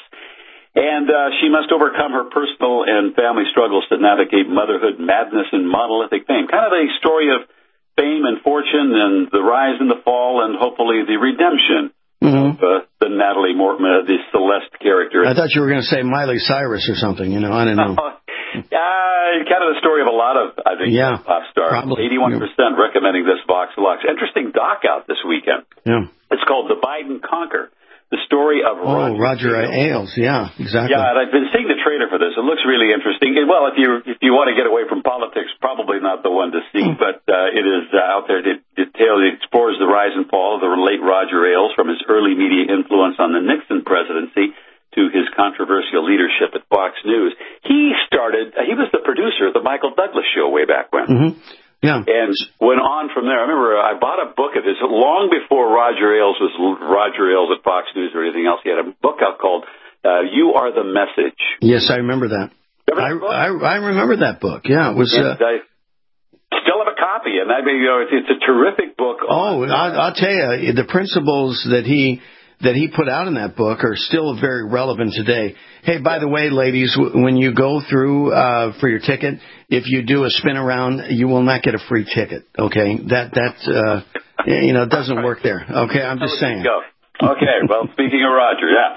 And uh, she must overcome her personal and family struggles to navigate motherhood, madness, and monolithic fame. Kind of a story of fame and fortune and the rise and the fall and hopefully the redemption mm-hmm. of uh, the Natalie Portman, uh, the Celeste character. I thought you were going to say Miley Cyrus or something, you know, I don't know. Uh, kind of the story of a lot of, I think, yeah, pop stars. probably. eighty-one percent recommending this Vox Lux. Interesting doc out this weekend. Yeah. It's called The Biden Conquer. The story of oh, Roger, Roger Ailes. Yeah, exactly. Yeah, and I've been seeing the trailer for this. It looks really interesting. Well, if you if you want to get away from politics, probably not the one to see, but uh, it is uh, out there to detail. It explores the rise and fall of the late Roger Ailes from his early media influence on the Nixon presidency to his controversial leadership at Fox News. He started, uh, he was the producer of the Michael Douglas show way back when. Mm-hmm. Yeah. And went on from there. I remember I bought a book of his long before Roger Ailes was Roger Ailes at Fox News or anything else. He had a book out called uh, You Are the Message. Yes, I remember that. Remember I, that I I remember that book. Yeah, it was. and Uh, I still have a copy, and I mean, you know, it's, it's a terrific book. Oh, I'll, I'll tell you, the principles that he that he put out in that book are still very relevant today. Hey, by the way, ladies, when you go through uh, for your ticket, if you do a spin around, you will not get a free ticket. Okay, that that uh, you know doesn't work there. Okay, I'm just saying. Go. Okay, well, speaking of Roger, yeah,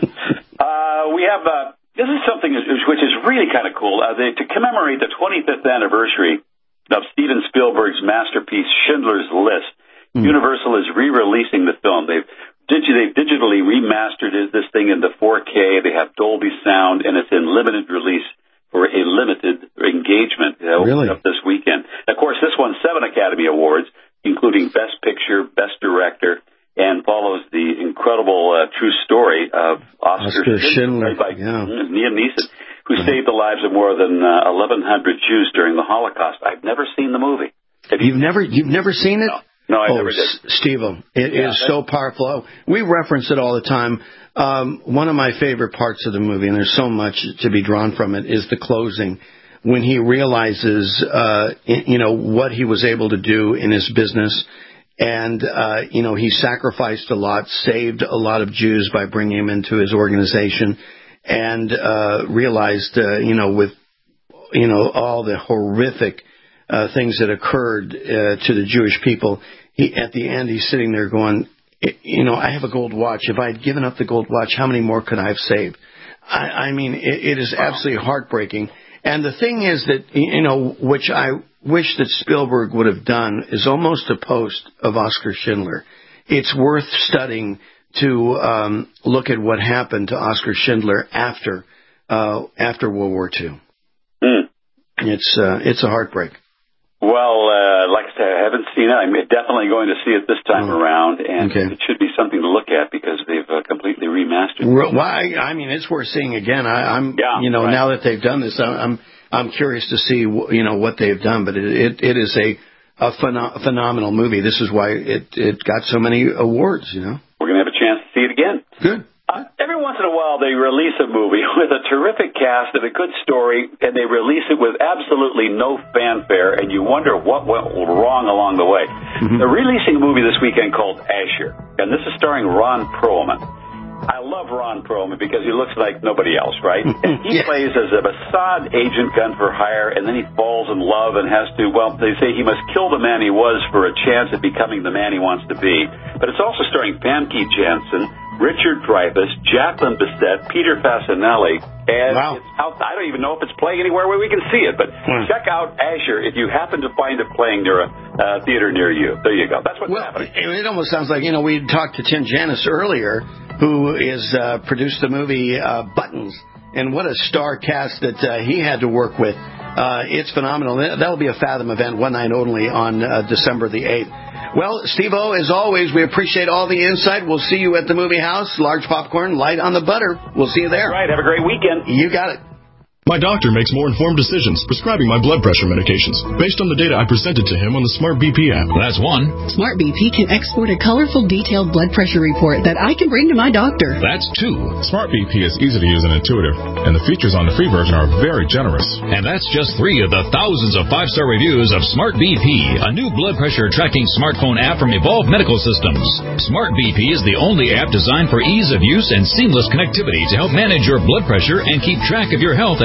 uh, we have uh, this is something which is really kind of cool. Uh, they, to commemorate the twenty-fifth anniversary of Steven Spielberg's masterpiece Schindler's List, mm. Universal is re-releasing the film. They've Digi- they've digitally remastered this thing into four K. They have Dolby Sound, and it's in limited release for a limited engagement uh, really? Up this weekend. Of course, this won seven Academy Awards, including Best Picture, Best Director, and follows the incredible uh, true story of Oscar, Oscar Schindler, Schindler, played by yeah. Liam Neeson, who right. saved the lives of more than uh, eleven hundred Jews during the Holocaust. I've never seen the movie. Have you? You've never, you've never seen it? No. No, I oh, never did. Steve-o, it yeah, is so powerful. We reference it all the time. Um, one of my favorite parts of the movie, and there's so much to be drawn from it, is the closing. When he realizes, uh, you know, what he was able to do in his business. And, uh, you know, he sacrificed a lot, saved a lot of Jews by bringing him into his organization, and uh, realized, uh, you know, with, you know, all the horrific Uh, things that occurred uh, to the Jewish people. He, at the end, he's sitting there going, you know, I have a gold watch. If I had given up the gold watch, how many more could I have saved? I, I mean, it, it is absolutely heartbreaking. And the thing is that, you know, which I wish that Spielberg would have done is almost a post of Oscar Schindler. It's worth studying to um, look at what happened to Oscar Schindler after uh, after World War Two. Mm. It's uh, it's a heartbreak. Well, uh, like I said, I haven't seen it. I'm definitely going to see it this time oh, around, and okay. it should be something to look at because they've uh, completely remastered it. Well, I, I mean, it's worth seeing again. I, I'm, yeah, you know, right. now that they've done this, I'm, I'm curious to see, you know, what they've done. But it, it, it is a, a pheno- phenomenal movie. This is why it, it got so many awards. You know, we're going to have a chance to see it again. Good. Uh, every once in a while, they release a movie with a terrific cast and a good story, and they release it with absolutely no fanfare, and you wonder what went wrong along the way. Mm-hmm. They're releasing a movie this weekend called Asher, and this is starring Ron Perlman. I love Ron Perlman because he looks like nobody else, right? And he yeah. plays as a Mossad agent gun for hire, and then he falls in love and has to, well, they say he must kill the man he was for a chance at becoming the man he wants to be. But it's also starring Famke Janssen, Richard Dreyfuss, Jacqueline Bisset, Peter Fasinelli, and wow. it's out, I don't even know if it's playing anywhere where we can see it, but hmm. check out Asher if you happen to find it playing near a uh, theater near you. There you go. That's what's well, happening. It almost sounds like, you know, we talked to Tim Janis earlier, who is uh, produced the movie uh, Buttons, and what a star cast that uh, he had to work with. Uh, it's phenomenal. That'll be a Fathom event, one night only, on uh, December the eighth. Well, Steve-o, as always, we appreciate all the insight. We'll see you at the movie house. Large popcorn, light on the butter. We'll see you there. All right. Have a great weekend. You got it. My doctor makes more informed decisions prescribing my blood pressure medications based on the data I presented to him on the Smart B P app. That's one. Smart B P can export a colorful, detailed blood pressure report that I can bring to my doctor. That's two. Smart B P is easy to use and intuitive, and the features on the free version are very generous. And that's just three of the thousands of five-star reviews of Smart B P, a new blood pressure tracking smartphone app from Evolve Medical Systems. Smart B P is the only app designed for ease of use and seamless connectivity to help manage your blood pressure and keep track of your health at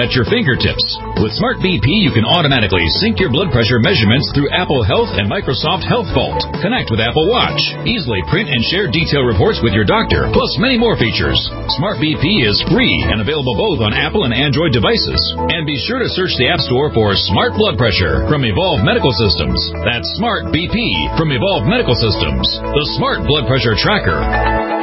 at your fingertips. With Smart B P, you can automatically sync your blood pressure measurements through Apple Health and Microsoft Health Vault. Connect with Apple Watch. Easily print and share detailed reports with your doctor, plus many more features. Smart B P is free and available both on Apple and Android devices. And be sure to search the App Store for Smart Blood Pressure from Evolve Medical Systems. That's Smart B P from Evolve Medical Systems, the Smart Blood Pressure Tracker.